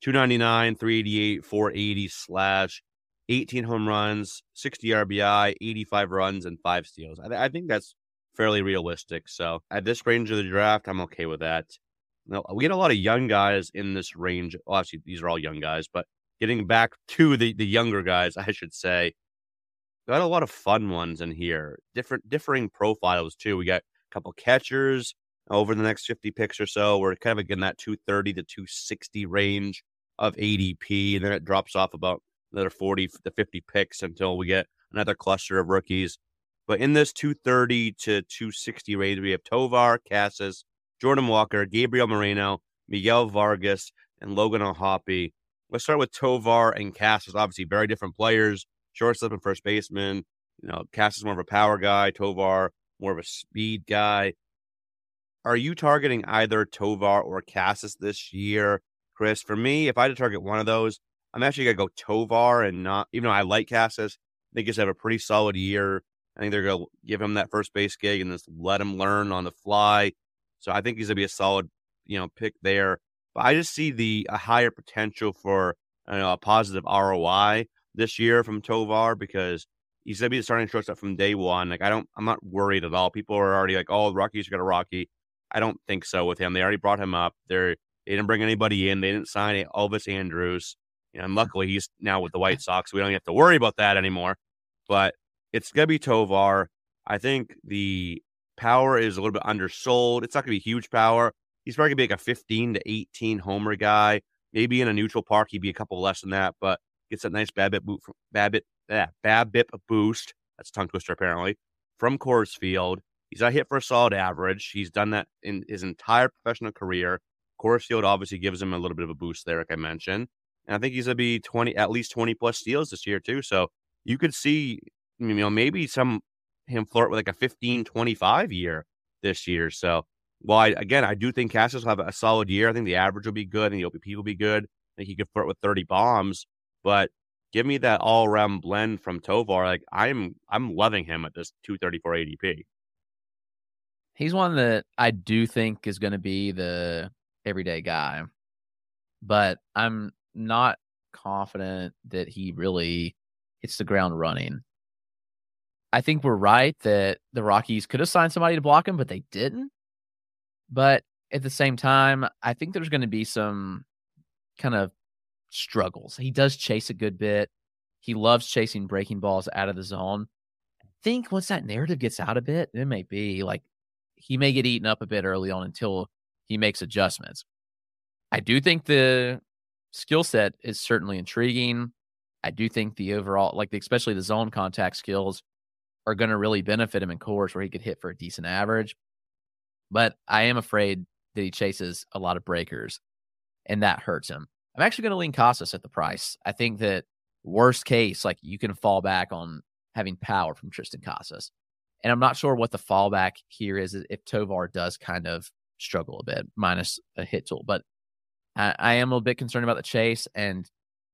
299, 388, 480 slash, 18 home runs, 60 RBI, 85 runs, and 5 steals. I think that's fairly realistic. So at this range of the draft, I'm okay with that. Now, we get a lot of young guys in this range. Well, obviously, these are all young guys, but getting back to the younger guys, I should say, got a lot of fun ones in here. Differing profiles, too. We got a couple catchers over the next 50 picks or so. We're kind of again that 230 to 260 range of ADP, and then it drops off about another 40 to 50 picks until we get another cluster of rookies. But in this 230 to 260 range, we have Tovar, Casas, Jordan Walker, Gabriel Moreno, Miguel Vargas, and Logan O'Hoppe. Let's start with Tovar and Casas. Obviously, very different players. Shortstop and first baseman. Casas more of a power guy. Tovar more of a speed guy. Are you targeting either Tovar or Casas this year, Chris? For me, if I had to target one of those, I'm actually going to go Tovar and not, even though I like Casas, I think he's have a pretty solid year. I think they're going to give him that first base gig and just let him learn on the fly. So I think he's going to be a solid, pick there. But I just see a higher potential for a positive ROI this year from Tovar because he's going to be the starting shortstop from day one. I'm not worried at all. People are already like, oh, Rockies are going to Rocky. I don't think so with him. They already brought him up. They didn't bring anybody in. They didn't sign Elvis Andrus. And luckily, he's now with the White Sox. So we don't have to worry about that anymore. But it's going to be Tovar. I think the power is a little bit undersold. It's not going to be huge power. He's probably going to be like a 15 to 18 homer guy. Maybe in a neutral park, he'd be a couple less than that, but gets that nice BABIP boost. That's a tongue twister, apparently, from Coors Field. He's not hit for a solid average. He's done that in his entire professional career. Coors Field obviously gives him a little bit of a boost there, like I mentioned. And I think he's going to be at least 20 plus steals this year, too. So you could see, maybe him flirt with like a 15-25 year this year. So, I do think Casas will have a solid year. I think the average will be good and the OPP will be good. I think he could flirt with 30 bombs, but give me that all-around blend from Tovar. Like I'm loving him at this 234 ADP. He's one that I do think is going to be the everyday guy, but I'm not confident that he really hits the ground running. I think we're right that the Rockies could have signed somebody to block him, but they didn't. But at the same time, I think there's going to be some kind of struggles. He does chase a good bit. He loves chasing breaking balls out of the zone. I think once that narrative gets out a bit, it may be like he may get eaten up a bit early on until he makes adjustments. I do think the skill set is certainly intriguing. I do think the overall, especially the zone contact skills are going to really benefit him in Coors where he could hit for a decent average. But I am afraid that he chases a lot of breakers, and that hurts him. I'm actually going to lean Casas at the price. I think that worst case, you can fall back on having power from Tristan Casas. And I'm not sure what the fallback here is if Tovar does kind of struggle a bit, minus a hit tool. But I am a little bit concerned about the chase, and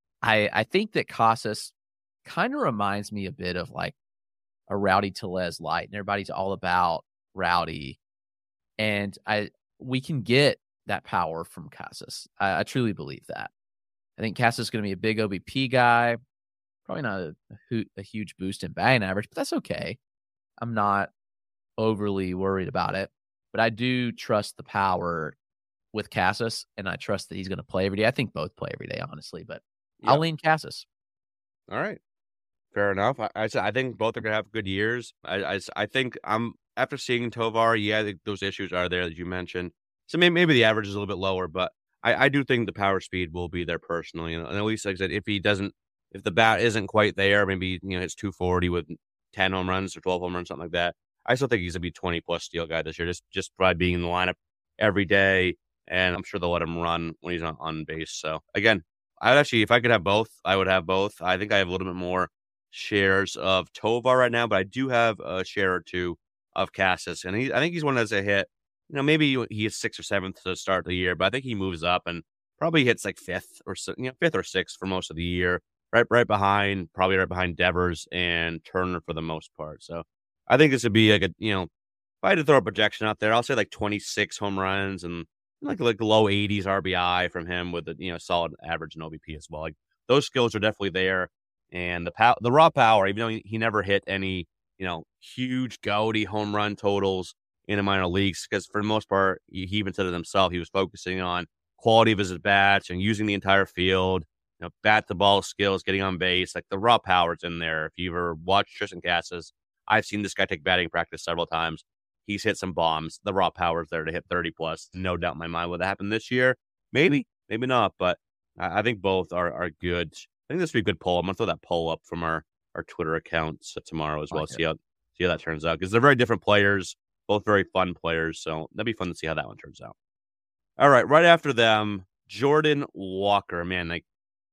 I think that Casas kind of reminds me a bit of like a Rowdy Tellez light, and everybody's all about Rowdy. And we can get that power from Casas. I truly believe that. I think Casas is going to be a big OBP guy. Probably not a huge boost in batting average, but that's okay. I'm not overly worried about it. But I do trust the power with Casas, and I trust that he's going to play every day. I think both play every day, honestly, but I'll lean Casas. All right. Fair enough. I think both are going to have good years. I think after seeing Tovar, I think those issues are there that you mentioned. So maybe the average is a little bit lower, but I do think the power speed will be there personally. And at least, like I said, if the bat isn't quite there, maybe it's 240 with 10 home runs or 12 home runs, something like that. I still think he's gonna be 20+ steal guy this year, just by being in the lineup every day. And I'm sure they'll let him run when he's not on base. So again, if I could have both, I would have both. I think I have a little bit more shares of Tovar right now, but I do have a share or two of Casas, and I think he's one that's a hit maybe he is 6th or 7th to start the year, but I think he moves up and probably hits like 5th or 6th for most of the year, right behind Devers and Turner for the most part. So I think this would be like if I had to throw a projection out there, I'll say like 26 home runs and like low 80s RBI from him with a solid average in OBP as well. Like those skills are definitely there, and the raw power, even though he never hit any huge gaudy home run totals in the minor leagues, because for the most part, he even said it himself, he was focusing on quality of his at-bats and using the entire field, bat to ball skills, getting on base. Like the raw power's in there. If you ever watched Tristan Casas, I've seen this guy take batting practice several times. He's hit some bombs. The raw power's there to hit 30 plus. No doubt in my mind. Would that happen this year? Maybe not. But I think both are good. I think this would be a good poll. I'm gonna throw that poll up from our Twitter accounts tomorrow as well. See how that turns out, because they're very different players, both very fun players. So that'd be fun to see how that one turns out. All right after them, Jordan Walker. Man, like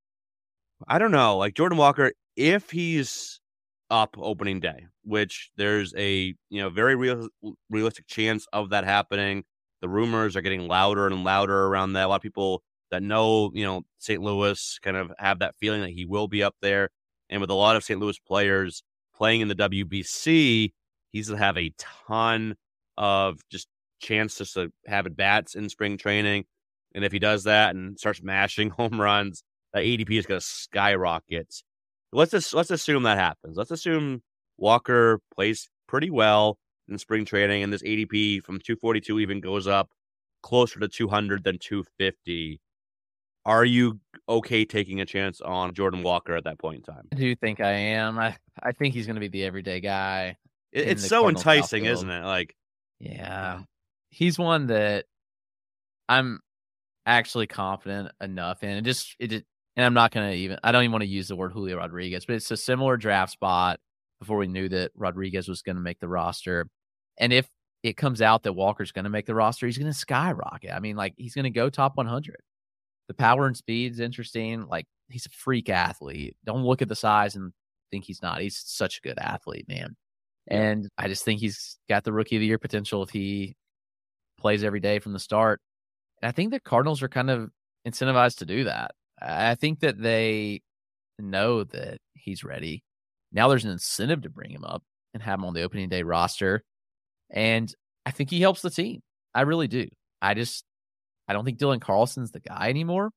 I don't know, like Jordan Walker, if he's up opening day, which there's a very realistic chance of that happening. The rumors are getting louder and louder around that. A lot of people that know St. Louis kind of have that feeling that he will be up there. And with a lot of St. Louis players playing in the WBC, he's going to have a ton of just chances to have at bats in spring training. And if he does that and starts mashing home runs, the ADP is going to skyrocket. Let's assume that happens. Let's assume Walker plays pretty well in spring training, and this ADP from 242 even goes up closer to 200 than 250. Are you okay taking a chance on Jordan Walker at that point in time? I do think I am. I think he's going to be the everyday guy. It's so enticing, isn't it? Like, yeah, he's one that I'm actually confident enough in. And I'm not going to I don't even want to use the word Julio Rodriguez, but it's a similar draft spot before we knew that Rodriguez was going to make the roster. And if it comes out that Walker's going to make the roster, he's going to skyrocket. I mean, like, he's going to go top 100. The power and speed's interesting. Like, he's a freak athlete. Don't look at the size and think he's not. He's such a good athlete, man. And I just think he's got the rookie of the year potential if he plays every day from the start. And I think the Cardinals are kind of incentivized to do that. I think that they know that he's ready. Now there's an incentive to bring him up and have him on the opening day roster. And I think he helps the team. I really do. I don't think Dylan Carlson's the guy anymore.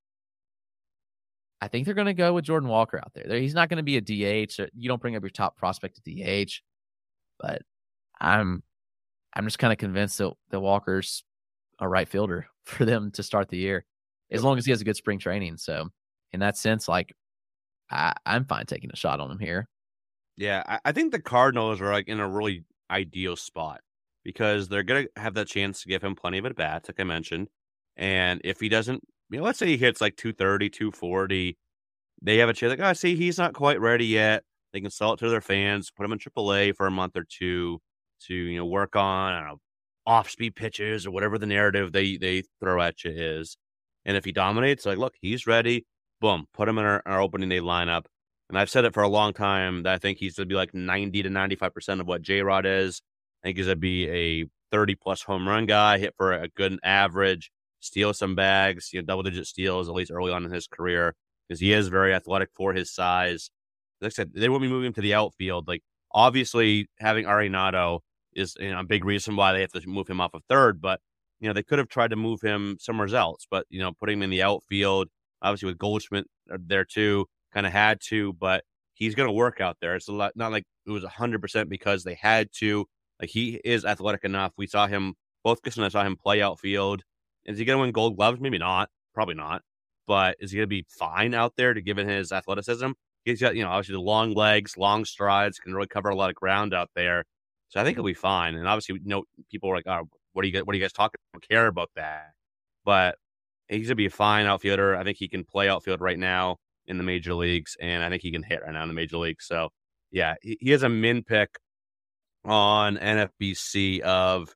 I think they're going to go with Jordan Walker out there. He's not going to be a DH. You don't bring up your top prospect to DH. But I'm just kind of convinced that Walker's a right fielder for them to start the year, as long as he has a good spring training. So in that sense, like, I'm fine taking a shot on him here. Yeah, I think the Cardinals are like in a really ideal spot because they're going to have that chance to give him plenty of at-bats, like I mentioned. And if he doesn't, let's say he hits like 230, 240, they have a chance like, see, he's not quite ready yet. They can sell it to their fans, put him in AAA for a month or two to, work on, I don't know, off-speed pitches or whatever the narrative they throw at you is. And if he dominates, like, look, he's ready. Boom, put him in our opening day lineup. And I've said it for a long time that I think he's going to be like 90 to 95% of what J-Rod is. I think he's going to be a 30-plus home run guy, hit for a good average, steal some bags, double-digit steals, at least early on in his career, because he is very athletic for his size. Like I said, they will be moving him to the outfield. Like, obviously, having Arenado is a big reason why they have to move him off of third, but they could have tried to move him somewhere else, but putting him in the outfield, obviously with Goldschmidt there too, kind of had to, but he's going to work out there. It's a lot, not like it was 100% because they had to. Like, he is athletic enough. We saw him, both Chris and I saw him play outfield. Is he going to win Gold Gloves? Maybe not, probably not. But is he going to be fine out there to given his athleticism? He's got, obviously the long legs, long strides, can really cover a lot of ground out there. So I think he'll be fine. And obviously, people are like, oh, what are you guys talking about? I don't care about that. But he's going to be a fine outfielder. I think he can play outfield right now in the major leagues, and I think he can hit right now in the major leagues. So, yeah, he has a min pick on NFBC of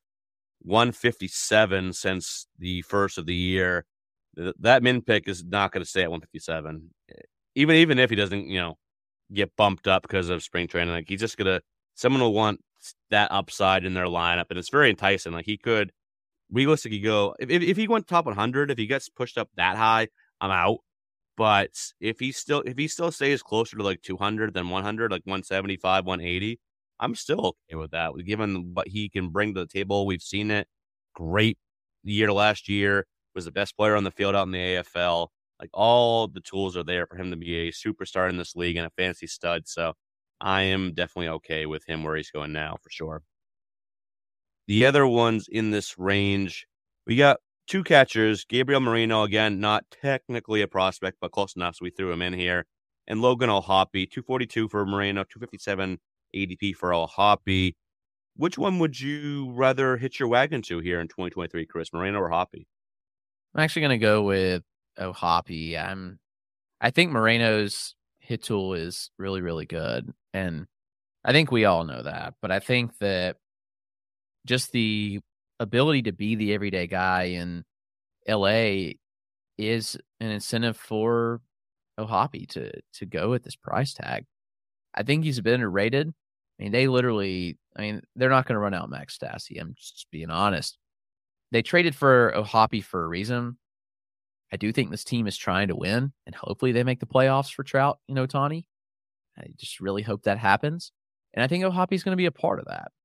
157 since the first of the year. That min pick is not going to stay at 157. Even if he doesn't, get bumped up because of spring training, like, he's just someone will want that upside in their lineup, and it's very enticing. Like, he could realistically go, if he went top 100, if he gets pushed up that high, I'm out. But if he still stays closer to like 200 than 100, like 175, 180, I'm still okay with that. Given what he can bring to the table, we've seen it. Great year last year, was the best player on the field out in the AFL. Like, all the tools are there for him to be a superstar in this league and a fantasy stud. So I am definitely okay with him where he's going now for sure. The other ones in this range, we got two catchers. Gabriel Moreno, again, not technically a prospect, but close enough, so we threw him in here. And Logan O'Hoppe, 242 for Moreno, 257 ADP for O'Hoppe. Which one would you rather hitch your wagon to here in 2023, Chris, Moreno or Hoppe? I'm actually going to go with O'Hoppe. I think Moreno's hit tool is really, really good. And I think we all know that. But I think that just the ability to be the everyday guy in LA is an incentive for O'Hoppe to go at this price tag. I think he's a bit underrated. I mean, they're not going to run out Max Stassi. I'm just being honest. They traded for O'Hoppe for a reason. I do think this team is trying to win, and hopefully they make the playoffs for Trout and Ohtani. I just really hope that happens. And I think O'Hoppe is going to be a part of that.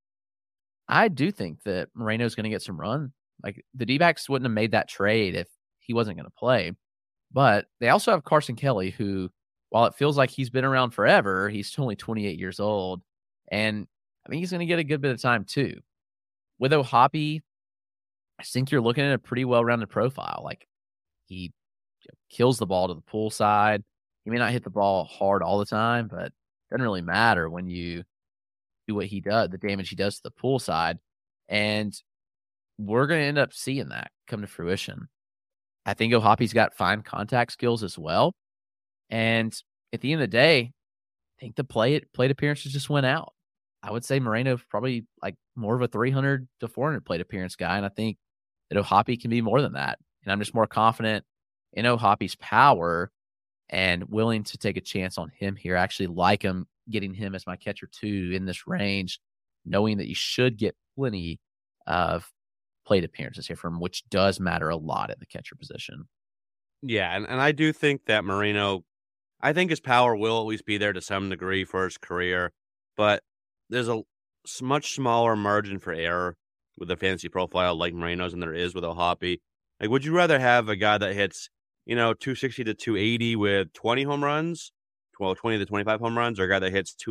I do think that Moreno is going to get some run. Like, the D-backs wouldn't have made that trade if he wasn't going to play. But they also have Carson Kelly, who, while it feels like he's been around forever, he's only 28 years old. And I think he's going to get a good bit of time too. With O'Hoppe, I think you're looking at a pretty well-rounded profile. Like, he kills the ball to the pull side. He may not hit the ball hard all the time, but it doesn't really matter when you do what he does, the damage he does to the pull side. And we're going to end up seeing that come to fruition. I think O'Hoppe's got fine contact skills as well. And at the end of the day, I think the plate appearances just went out. I would say Moreno's probably like more of a 300 to 400 plate appearance guy. And I think that O'Hoppe can be more than that. And I'm just more confident in O'Hoppe's power and willing to take a chance on him here. I actually like him, getting him as my catcher too in this range, knowing that you should get plenty of plate appearances here from, which does matter a lot at the catcher position. Yeah, and I do think that Moreno, I think his power will at least be there to some degree for his career, but there's a much smaller margin for error with a fantasy profile like Moreno's than there is with O'Hoppe. Like, would you rather have a guy that hits, 260 to 280 with 20 home runs, 20 to 25 home runs, or a guy that hits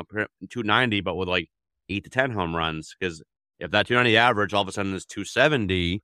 290 but with like 8 to 10 home runs? Because if that 290 average all of a sudden is 270,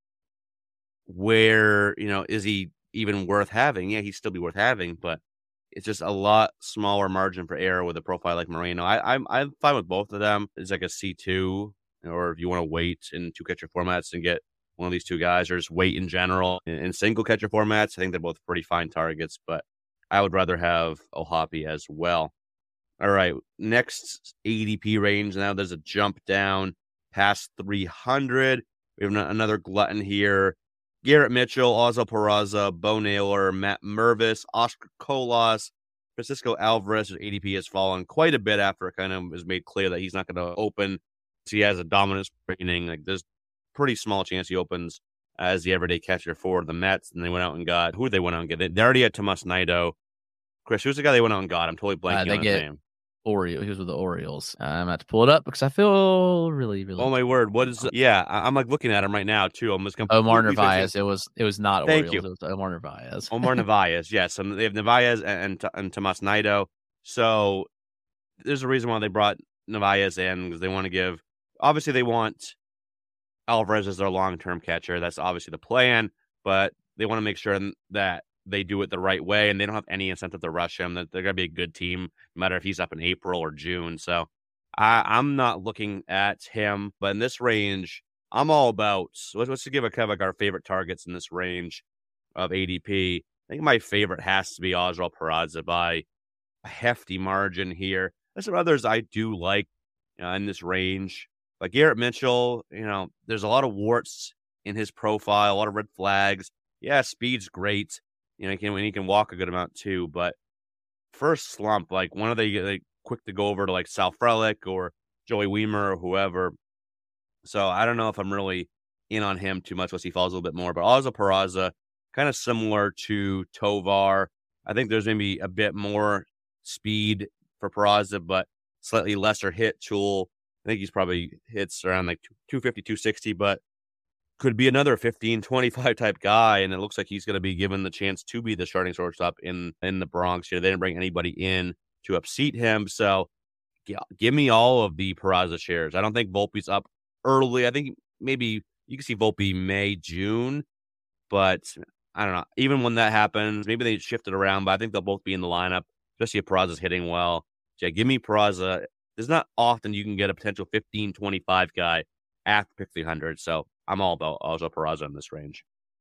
where, is he even worth having? Yeah, he'd still be worth having, but it's just a lot smaller margin for error with a profile like Moreno. I'm fine with both of them. It's like a C2, or if you want to wait in two catcher formats and get one of these two guys, or just wait in general in single catcher formats. I think they're both pretty fine targets, but I would rather have O'Hoppe as well. All right, next ADP range. Now there's a jump down past 300. We have another glutton here. Garrett Mitchell, Ozzie Peraza, Bo Naylor, Matt Mervis, Oscar Colas, Francisco Alvarez. His ADP has fallen quite a bit after it kind of was made clear that he's not going to open. So he has a dominance rating. Like, there's pretty small chance he opens as the everyday catcher for the Mets. And they went out and got, who did they went out and get? They already had Tomas Nido. Chris, who's the guy they went out and got? I'm totally blanking on his name. Orioles. He was with the Orioles. I'm about to pull it up because I feel really, really. Oh my word! What is? Yeah, I'm like looking at him right now too. I'm just Omar Narvaez. It was not Thank Orioles. You. It was Omar Narvaez. Omar Narvaez. Yes, so they have Narvaez and Tomas Nido. So there's a reason why they brought Narvaez in, because they want to give. Obviously, they want Alvarez as their long-term catcher. That's obviously the plan, but they want to make sure that they do it the right way, and they don't have any incentive to rush him. That they're going to be a good team, no matter if he's up in April or June. So I'm not looking at him, but in this range, I'm all about. So let's just give a kind of like our favorite targets in this range of ADP. I think my favorite has to be Ozzie Peraza by a hefty margin here. There's some others I do like in this range, but Garrett Mitchell, there's a lot of warts in his profile, a lot of red flags. Yeah, speed's great. He can walk a good amount too, but first slump, like, when are they quick to go over to like Sal Frelick or Joey Wiemer or whoever? So I don't know if I'm really in on him too much unless he falls a little bit more. But Ozzy Peraza, kind of similar to Tovar. I think there's maybe a bit more speed for Peraza, but slightly lesser hit tool. I think he's probably hits around like 250, 260, but could be another 15, 25 type guy. And it looks like he's going to be given the chance to be the starting shortstop in the Bronx here. They didn't bring anybody in to upseat him. So give me all of the Peraza shares. I don't think Volpe's up early. I think maybe you can see Volpe May, June, but I don't know. Even when that happens, maybe they shift it around, but I think they'll both be in the lineup, especially if Peraza's hitting well. So yeah, give me Peraza. There's not often you can get a potential 15, 25 guy after pick 300. So I'm all about Ozzy Peraza in this range.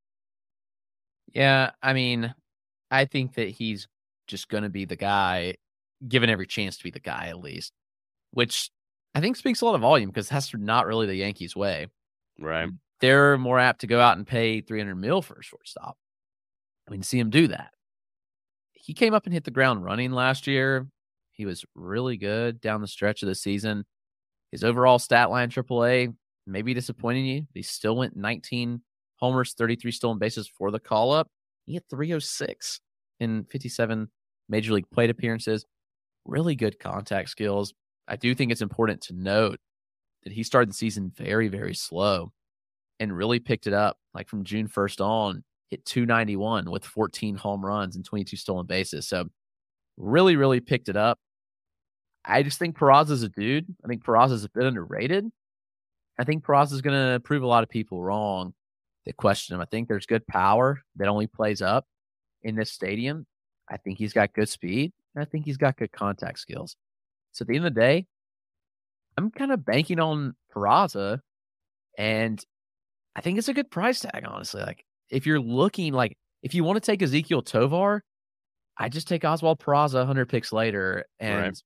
Yeah, I mean, I think that he's just going to be the guy, given every chance to be the guy at least, which I think speaks a lot of volume because that's not really the Yankees' way. Right. They're more apt to go out and pay $300 million for a shortstop. I mean, see him do that. He came up and hit the ground running last year. He was really good down the stretch of the season. His overall stat line, AAA, maybe disappointing you. He still went 19 homers, 33 stolen bases for the call-up. He hit 306 in 57 Major League plate appearances. Really good contact skills. I do think it's important to note that he started the season very, very slow and really picked it up. Like from June 1st on, hit 291 with 14 home runs and 22 stolen bases. So really, really picked it up. I just think Peraza's a dude. I think Peraza's a bit underrated. I think Peraza's going to prove a lot of people wrong that question him. I think there's good power that only plays up in this stadium. I think he's got good speed. And I think he's got good contact skills. So at the end of the day, I'm kind of banking on Peraza, and I think it's a good price tag, honestly. Like, if you're looking, like, if you want to take Ezequiel Tovar, I just take Oswald Peraza 100 picks later, and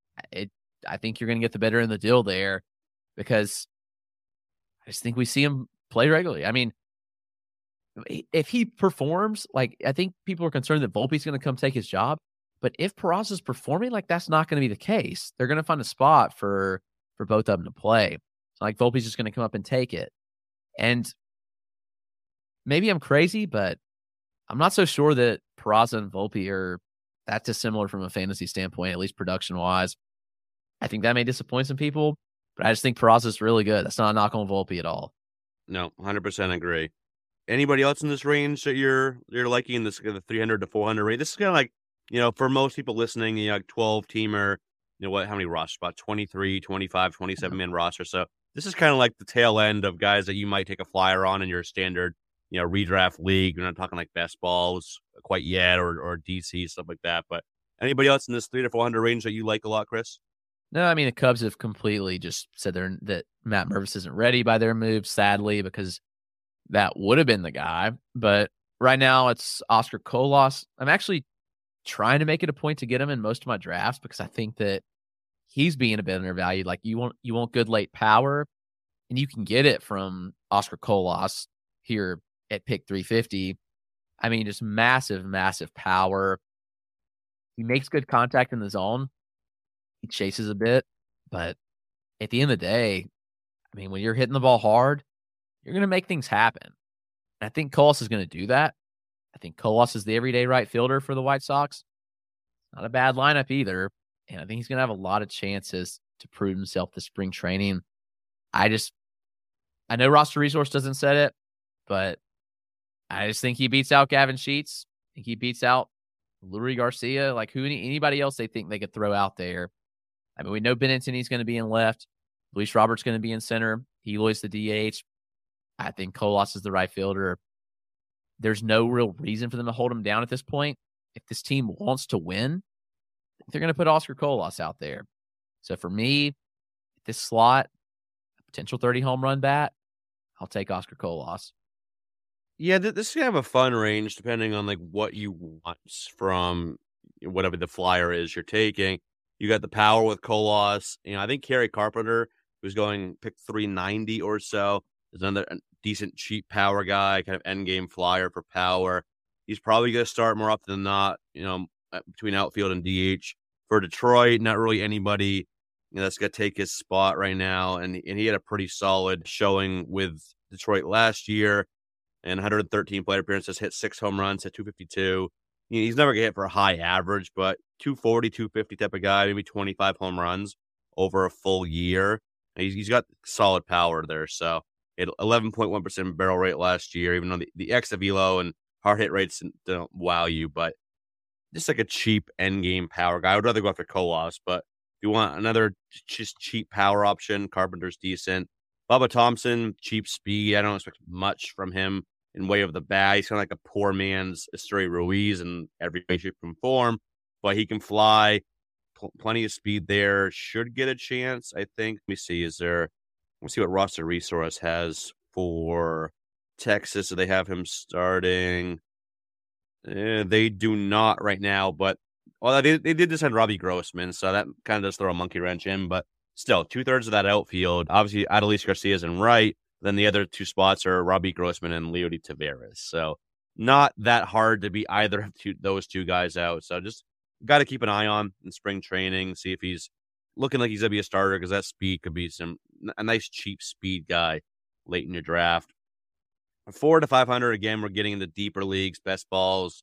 I think you're going to get the better in the deal there because I just think we see him play regularly. I mean, if he performs, like, I think people are concerned that Volpe's going to come take his job, but if Peraza's performing, like, that's not going to be the case. They're going to find a spot for both of them to play. It's like Volpe's just going to come up and take it. And maybe I'm crazy, but I'm not so sure that Peraza and Volpe are that dissimilar from a fantasy standpoint, at least production-wise. I think that may disappoint some people, but I just think Peraza's really good. That's not a knock on Volpe at all. No, 100% agree. Anybody else in this range that you're liking, this the 300 to 400 range? This is kind of like, for most people listening, like 12-teamer, how many rosters? About 23, 25, 27-man roster. So this is kind of like the tail end of guys that you might take a flyer on in your standard, redraft league. We're not talking like best balls quite yet or DC, stuff like that. But anybody else in this 300 to 400 range that you like a lot, Chris? No, I mean, the Cubs have completely just said that Matt Mervis isn't ready by their move, sadly, because that would have been the guy. But right now it's Oscar Colas. I'm actually trying to make it a point to get him in most of my drafts because I think that he's being a bit undervalued. Like, you want good late power, and you can get it from Oscar Colas here at pick 350. I mean, just massive, massive power. He makes good contact in the zone. He chases a bit, but at the end of the day, I mean, when you're hitting the ball hard, you're going to make things happen. And I think Colas is going to do that. I think Colas is the everyday right fielder for the White Sox. Not a bad lineup either. And I think he's going to have a lot of chances to prove himself this spring training. I know Roster Resource doesn't set it, but I just think he beats out Gavin Sheets. I think he beats out Lurie Garcia, like anybody else they think they could throw out there. I mean, we know Benintendi's going to be in left. Luis Robert's going to be in center. Eloy's the DH. I think Colas is the right fielder. There's no real reason for them to hold him down at this point. If this team wants to win, they're going to put Oscar Colas out there. So for me, this slot, a potential 30 home run bat, I'll take Oscar Colas. Yeah, this is kind of a fun range depending on like what you want from whatever the flyer is you're taking. You got the power with Colas. I think Kerry Carpenter, who's going pick 390 or so, is another decent cheap power guy, kind of end game flyer for power. He's probably going to start more often than not, between outfield and DH. For Detroit, not really anybody that's going to take his spot right now. And he had a pretty solid showing with Detroit last year and 113 plate appearances, hit 6 home runs, hit 252. He's never going to hit for a high average, but 240, 250 type of guy, maybe 25 home runs over a full year. He's got solid power there. So, 11.1% barrel rate last year, even though the ex-velo and hard hit rates don't wow you, but just like a cheap end game power guy. I would rather go after Colas, but if you want another just cheap power option, Carpenter's decent. Bubba Thompson, cheap speed. I don't expect much from him in way of the bat. He's kind of like a poor man's Esteury Ruiz in every way, shape, and form, but he can fly. Plenty of speed there. Should get a chance, I think. Let me see. Let's see what roster resource has for Texas. So they have him starting. They do not right now, but they did decide Robbie Grossman, so that kind of does throw a monkey wrench in. But still, 2/3 of that outfield, obviously Adolis Garcia's in right. Then the other 2 spots are Robbie Grossman and Leody Taveras. So not that hard to beat either of those 2 guys out. So just got to keep an eye on in spring training, see if he's looking like he's going to be a starter, because that speed could be a nice cheap speed guy late in your draft. 4 to 500, again, we're getting into deeper leagues, best balls,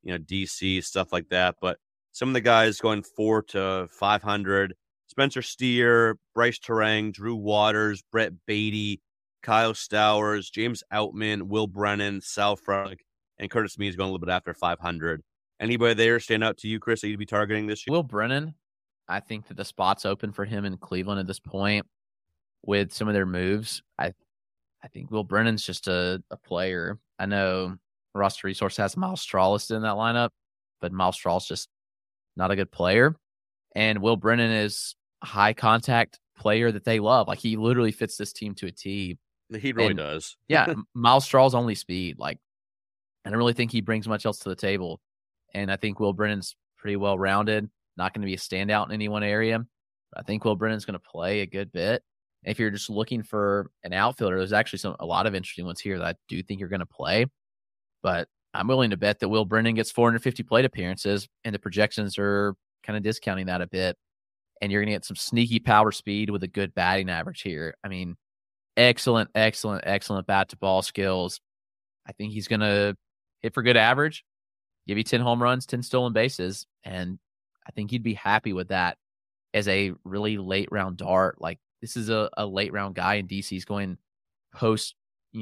DC, stuff like that. But some of the guys going 4 to 500, Spencer Steer, Bryce Terang, Drew Waters, Brett Beatty, Kyle Stowers, James Outman, Will Brennan, Sal Frelick, and Curtis Means going a little bit after 500. Anybody there stand out to you, Chris, that you'd be targeting this year? Will Brennan, I think that the spot's open for him in Cleveland at this point with some of their moves. I think Will Brennan's just a player. I know roster resource has Miles Straw listed in that lineup, but Miles Straw's just not a good player. And Will Brennan is a high contact player that they love. Like, he literally fits this team to a T. He really does. Yeah. Miles Straw's only speed. Like, I don't really think he brings much else to the table. And I think Will Brennan's pretty well rounded, not going to be a standout in any one area. But I think Will Brennan's going to play a good bit. If you're just looking for an outfielder, there's actually a lot of interesting ones here that I do think you're going to play. But I'm willing to bet that Will Brennan gets 450 plate appearances, and the projections are kind of discounting that a bit. And you're going to get some sneaky power speed with a good batting average here. I mean, excellent bat to ball skills. I think he's going to hit for good average, give you 10 home runs, 10 stolen bases. And I think you'd be happy with that as a really late round dart. Like, this is a late round guy, and DC's going post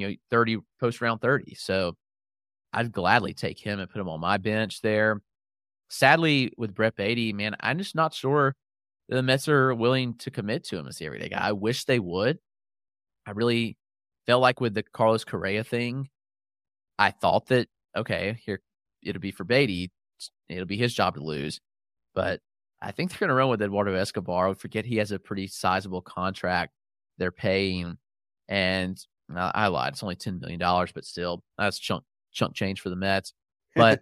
round 30. So I'd gladly take him and put him on my bench there. Sadly, with Brett Beatty, man, I'm just not sure the Mets are willing to commit to him as the everyday guy. I wish they would. I really felt like with the Carlos Correa thing, I thought that, okay, here it'll be for Beatty. It'll be his job to lose. But I think they're going to run with Eduardo Escobar. I forget he has a pretty sizable contract they're paying. And I lied. It's only $10 million, but still, that's chunk change for the Mets. But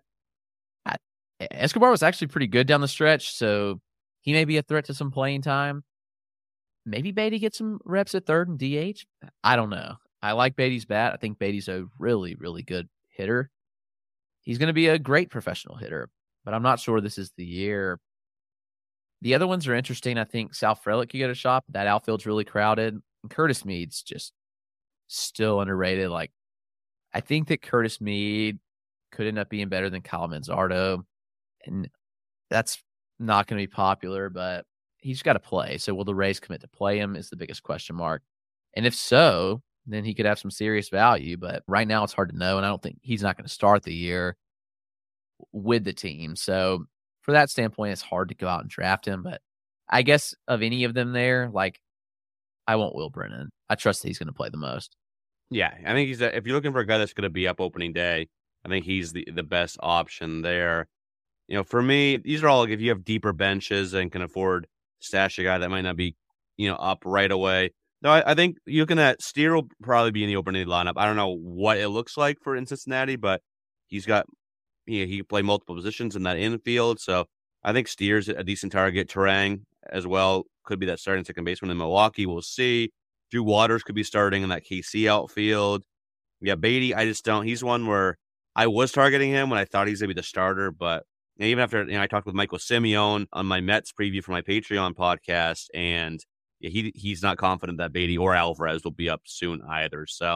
Escobar was actually pretty good down the stretch, so he may be a threat to some playing time. Maybe Beatty gets some reps at third and DH. I don't know. I like Beatty's bat. I think Beatty's a really, really good hitter. He's going to be a great professional hitter, but I'm not sure this is the year. The other ones are interesting. I think Sal Frelick could get a shot. That outfield's really crowded. And Curtis Mead's just still underrated. Like, I think that Curtis Mead could end up being better than Kyle Manzardo. And that's not going to be popular, but he's got to play. So will the Rays commit to play him is the biggest question mark. And if so, then he could have some serious value. But right now it's hard to know. And I don't think he's not going to start the year with the team. So for that standpoint, it's hard to go out and draft him. But I guess of any of them there, like, I want Will Brennan. I trust that he's going to play the most. Yeah, I think if you're looking for a guy that's going to be up opening day, I think he's the best option there. For me, these are all, if you have deeper benches and can afford to stash a guy that might not be, up right away. No, I think you're looking at Steer will probably be in the opening lineup. I don't know what it looks like in Cincinnati, but he can play multiple positions in that infield. So I think Steer's a decent target. Terang as well could be that starting second baseman in Milwaukee. We'll see. Drew Waters could be starting in that KC outfield. Yeah, Beatty, I just don't. He's one where I was targeting him when I thought he's going to be the starter, but even after I talked with Michael Simeone on my Mets preview for my Patreon podcast, and he's not confident that Beatty or Alvarez will be up soon either. So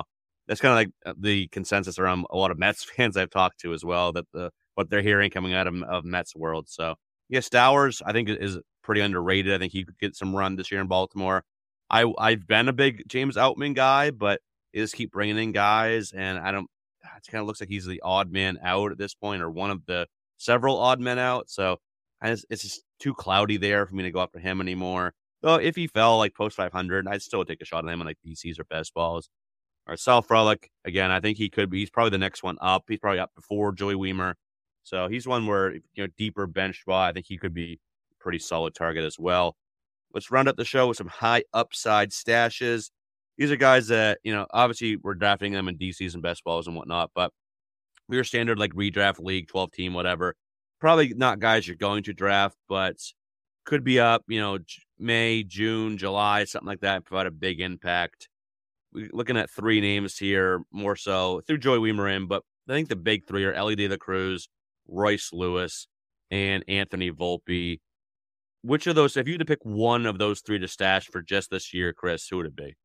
that's kind of like the consensus around a lot of Mets fans I've talked to as well, that what they're hearing coming out of Mets world. So yeah, Stowers I think is pretty underrated. I think he could get some run this year in Baltimore. I've been a big James Outman guy, but they just keep bringing in guys, and it kind of looks like he's the odd man out at this point, or one of the several odd men out. So it's just too cloudy there for me to go after him anymore. Though if he fell like post 500, I'd still take a shot at him on like DCs or best balls. Or Sal Frelick, again, I think he could be. He's probably the next one up. He's probably up before Joey Wiemer. So he's one where, deeper bench spot, I think he could be a pretty solid target as well. Let's round up the show with some high upside stashes. These are guys that, obviously we're drafting them in DCs and best balls and whatnot, but your standard like redraft league, 12 team, whatever. Probably not guys you're going to draft, but could be up, May, June, July, something like that, provide a big impact. We're looking at 3 names here, more so through Joey Wiemer in, but I think the big 3 are Elly De La Cruz, Royce Lewis, and Anthony Volpe. Which of those, if you had to pick one of those 3 to stash for just this year, Chris, who would it be?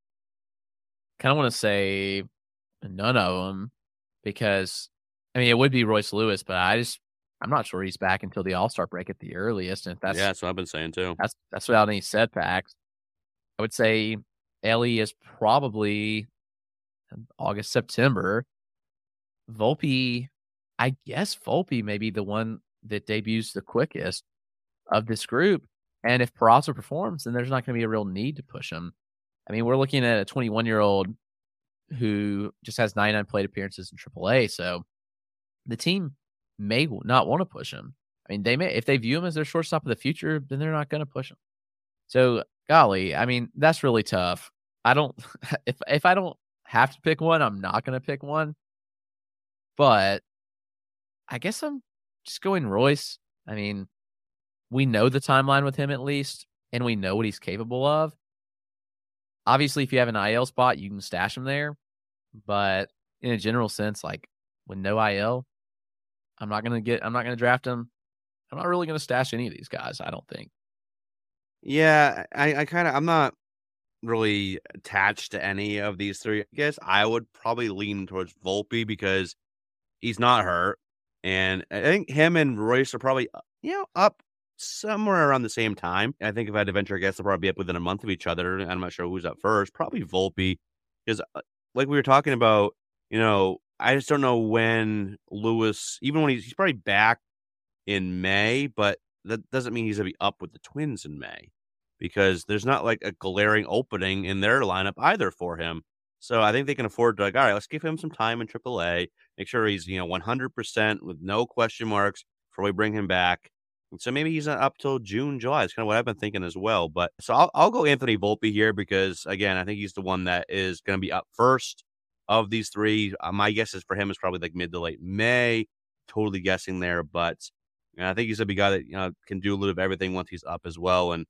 Kind of want to say none of them because, it would be Royce Lewis, but I'm not sure he's back until the All-Star break at the earliest. And that's what I've been saying too. That's without any setbacks. I would say Elly is probably August, September. Volpe, I guess Volpe may be the one that debuts the quickest of this group. And if Peraza performs, then there's not going to be a real need to push him. We're looking at a 21-year-old who just has 99 plate appearances in AAA. So the team may not want to push him. They may, if they view him as their shortstop of the future, then they're not going to push him. So golly, that's really tough. If I don't have to pick one, I'm not going to pick one. But I guess I'm just going Royce. We know the timeline with him at least, and we know what he's capable of. Obviously, if you have an IL spot, you can stash him there. But in a general sense, like with no IL, I'm not going to draft him. I'm not really going to stash any of these guys, I don't think. Yeah, I'm not really attached to any of these 3. I guess I would probably lean towards Volpe because he's not hurt. And I think him and Royce are probably, up somewhere around the same time. I think if I had to venture, I guess they'll probably be up within a month of each other. I'm not sure who's up first. Probably Volpe. Because like we were talking about, I just don't know when Lewis, even when he's probably back in May, but that doesn't mean he's going to be up with the Twins in May because there's not like a glaring opening in their lineup either for him. So I think they can afford to all right, let's give him some time in AAA, make sure he's, 100% with no question marks before we bring him back. And so maybe he's not up till June, July. It's kind of what I've been thinking as well. But so I'll go Anthony Volpe here because, again, I think he's the one that is going to be up first of these 3. My guess is for him is probably like mid to late May. Totally guessing there. But I think he's going to be a guy that can do a little of everything once he's up as well. And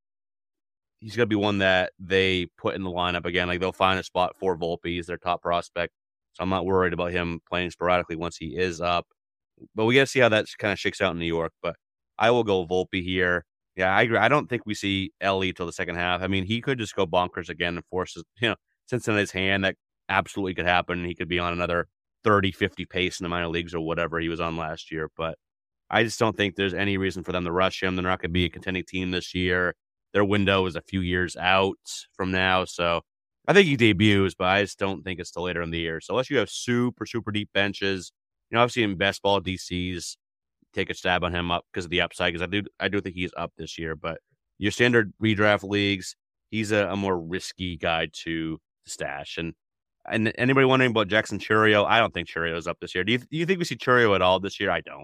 he's going to be one that they put in the lineup again. Like they'll find a spot for Volpe. He's their top prospect. So I'm not worried about him playing sporadically once he is up. But we got to see how that kind of shakes out in New York. But I will go Volpe here. Yeah, I agree. I don't think we see Elly till the second half. He could just go bonkers again and force Cincinnati's hand. That absolutely could happen. He could be on another 30, 50 pace in the minor leagues or whatever he was on last year. But I just don't think there's any reason for them to rush him. They're not going to be a contending team this year. Their window is a few years out from now. So I think he debuts, but I just don't think it's till later in the year. So unless you have super, super deep benches, obviously in best ball DCs, take a stab on him up because of the upside, because I do think he's up this year. But your standard redraft leagues, he's a more risky guy to stash. And anybody wondering about Jackson Chourio? I don't think Churio's up this year. Do you think we see Chourio at all this year? I don't.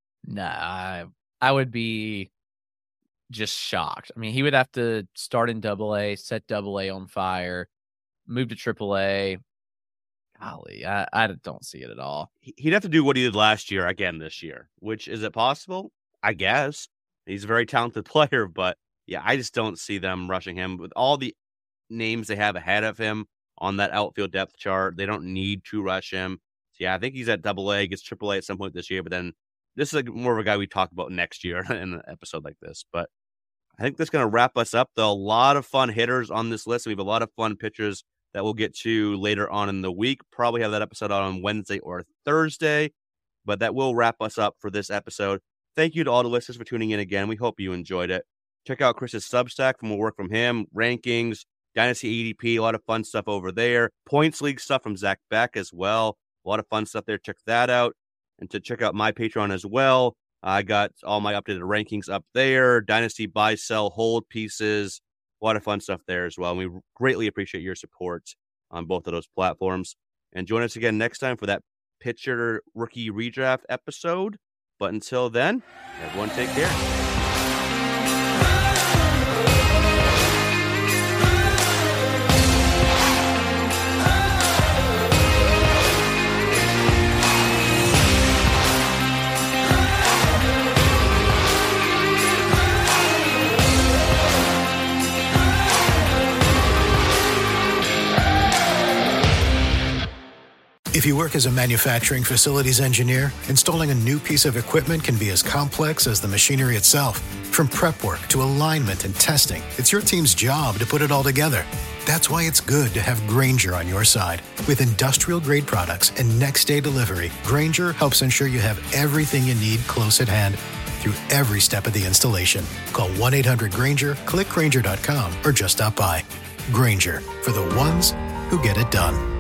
Nah, I would be just shocked. He would have to start in AA, set AA on fire, move to AAA. Golly, I don't see it at all. He'd have to do what he did last year again this year, which is it possible? I guess. He's a very talented player, but yeah, I just don't see them rushing him with all the names they have ahead of him on that outfield depth chart. They don't need to rush him. So yeah, I think he's at AA, gets AAA at some point this year, but then this is more of a guy we talk about next year in an episode like this. But I think that's going to wrap us up, though. A lot of fun hitters on this list. We have a lot of fun pitchers that we'll get to later on in the week. Probably have that episode out on Wednesday or Thursday, but that will wrap us up for this episode. Thank you to all the listeners for tuning in again. We hope you enjoyed it. Check out Chris's Substack for more work from him, rankings, Dynasty ADP, a lot of fun stuff over there. Points League stuff from Zach Beck as well. A lot of fun stuff there. Check that out. And to check out my Patreon as well. I got all my updated rankings up there. Dynasty buy, sell, hold pieces. A lot of fun stuff there as well. And we greatly appreciate your support on both of those platforms. And join us again next time for that pitcher rookie redraft episode. But until then, everyone take care. If you work as a manufacturing facilities engineer, installing a new piece of equipment can be as complex as the machinery itself. From prep work to alignment and testing, it's your team's job to put it all together. That's why it's good to have Grainger on your side. With industrial-grade products and next-day delivery, Grainger helps ensure you have everything you need close at hand through every step of the installation. Call 1-800-GRAINGER, click Grainger.com, or just stop by. Grainger, for the ones who get it done.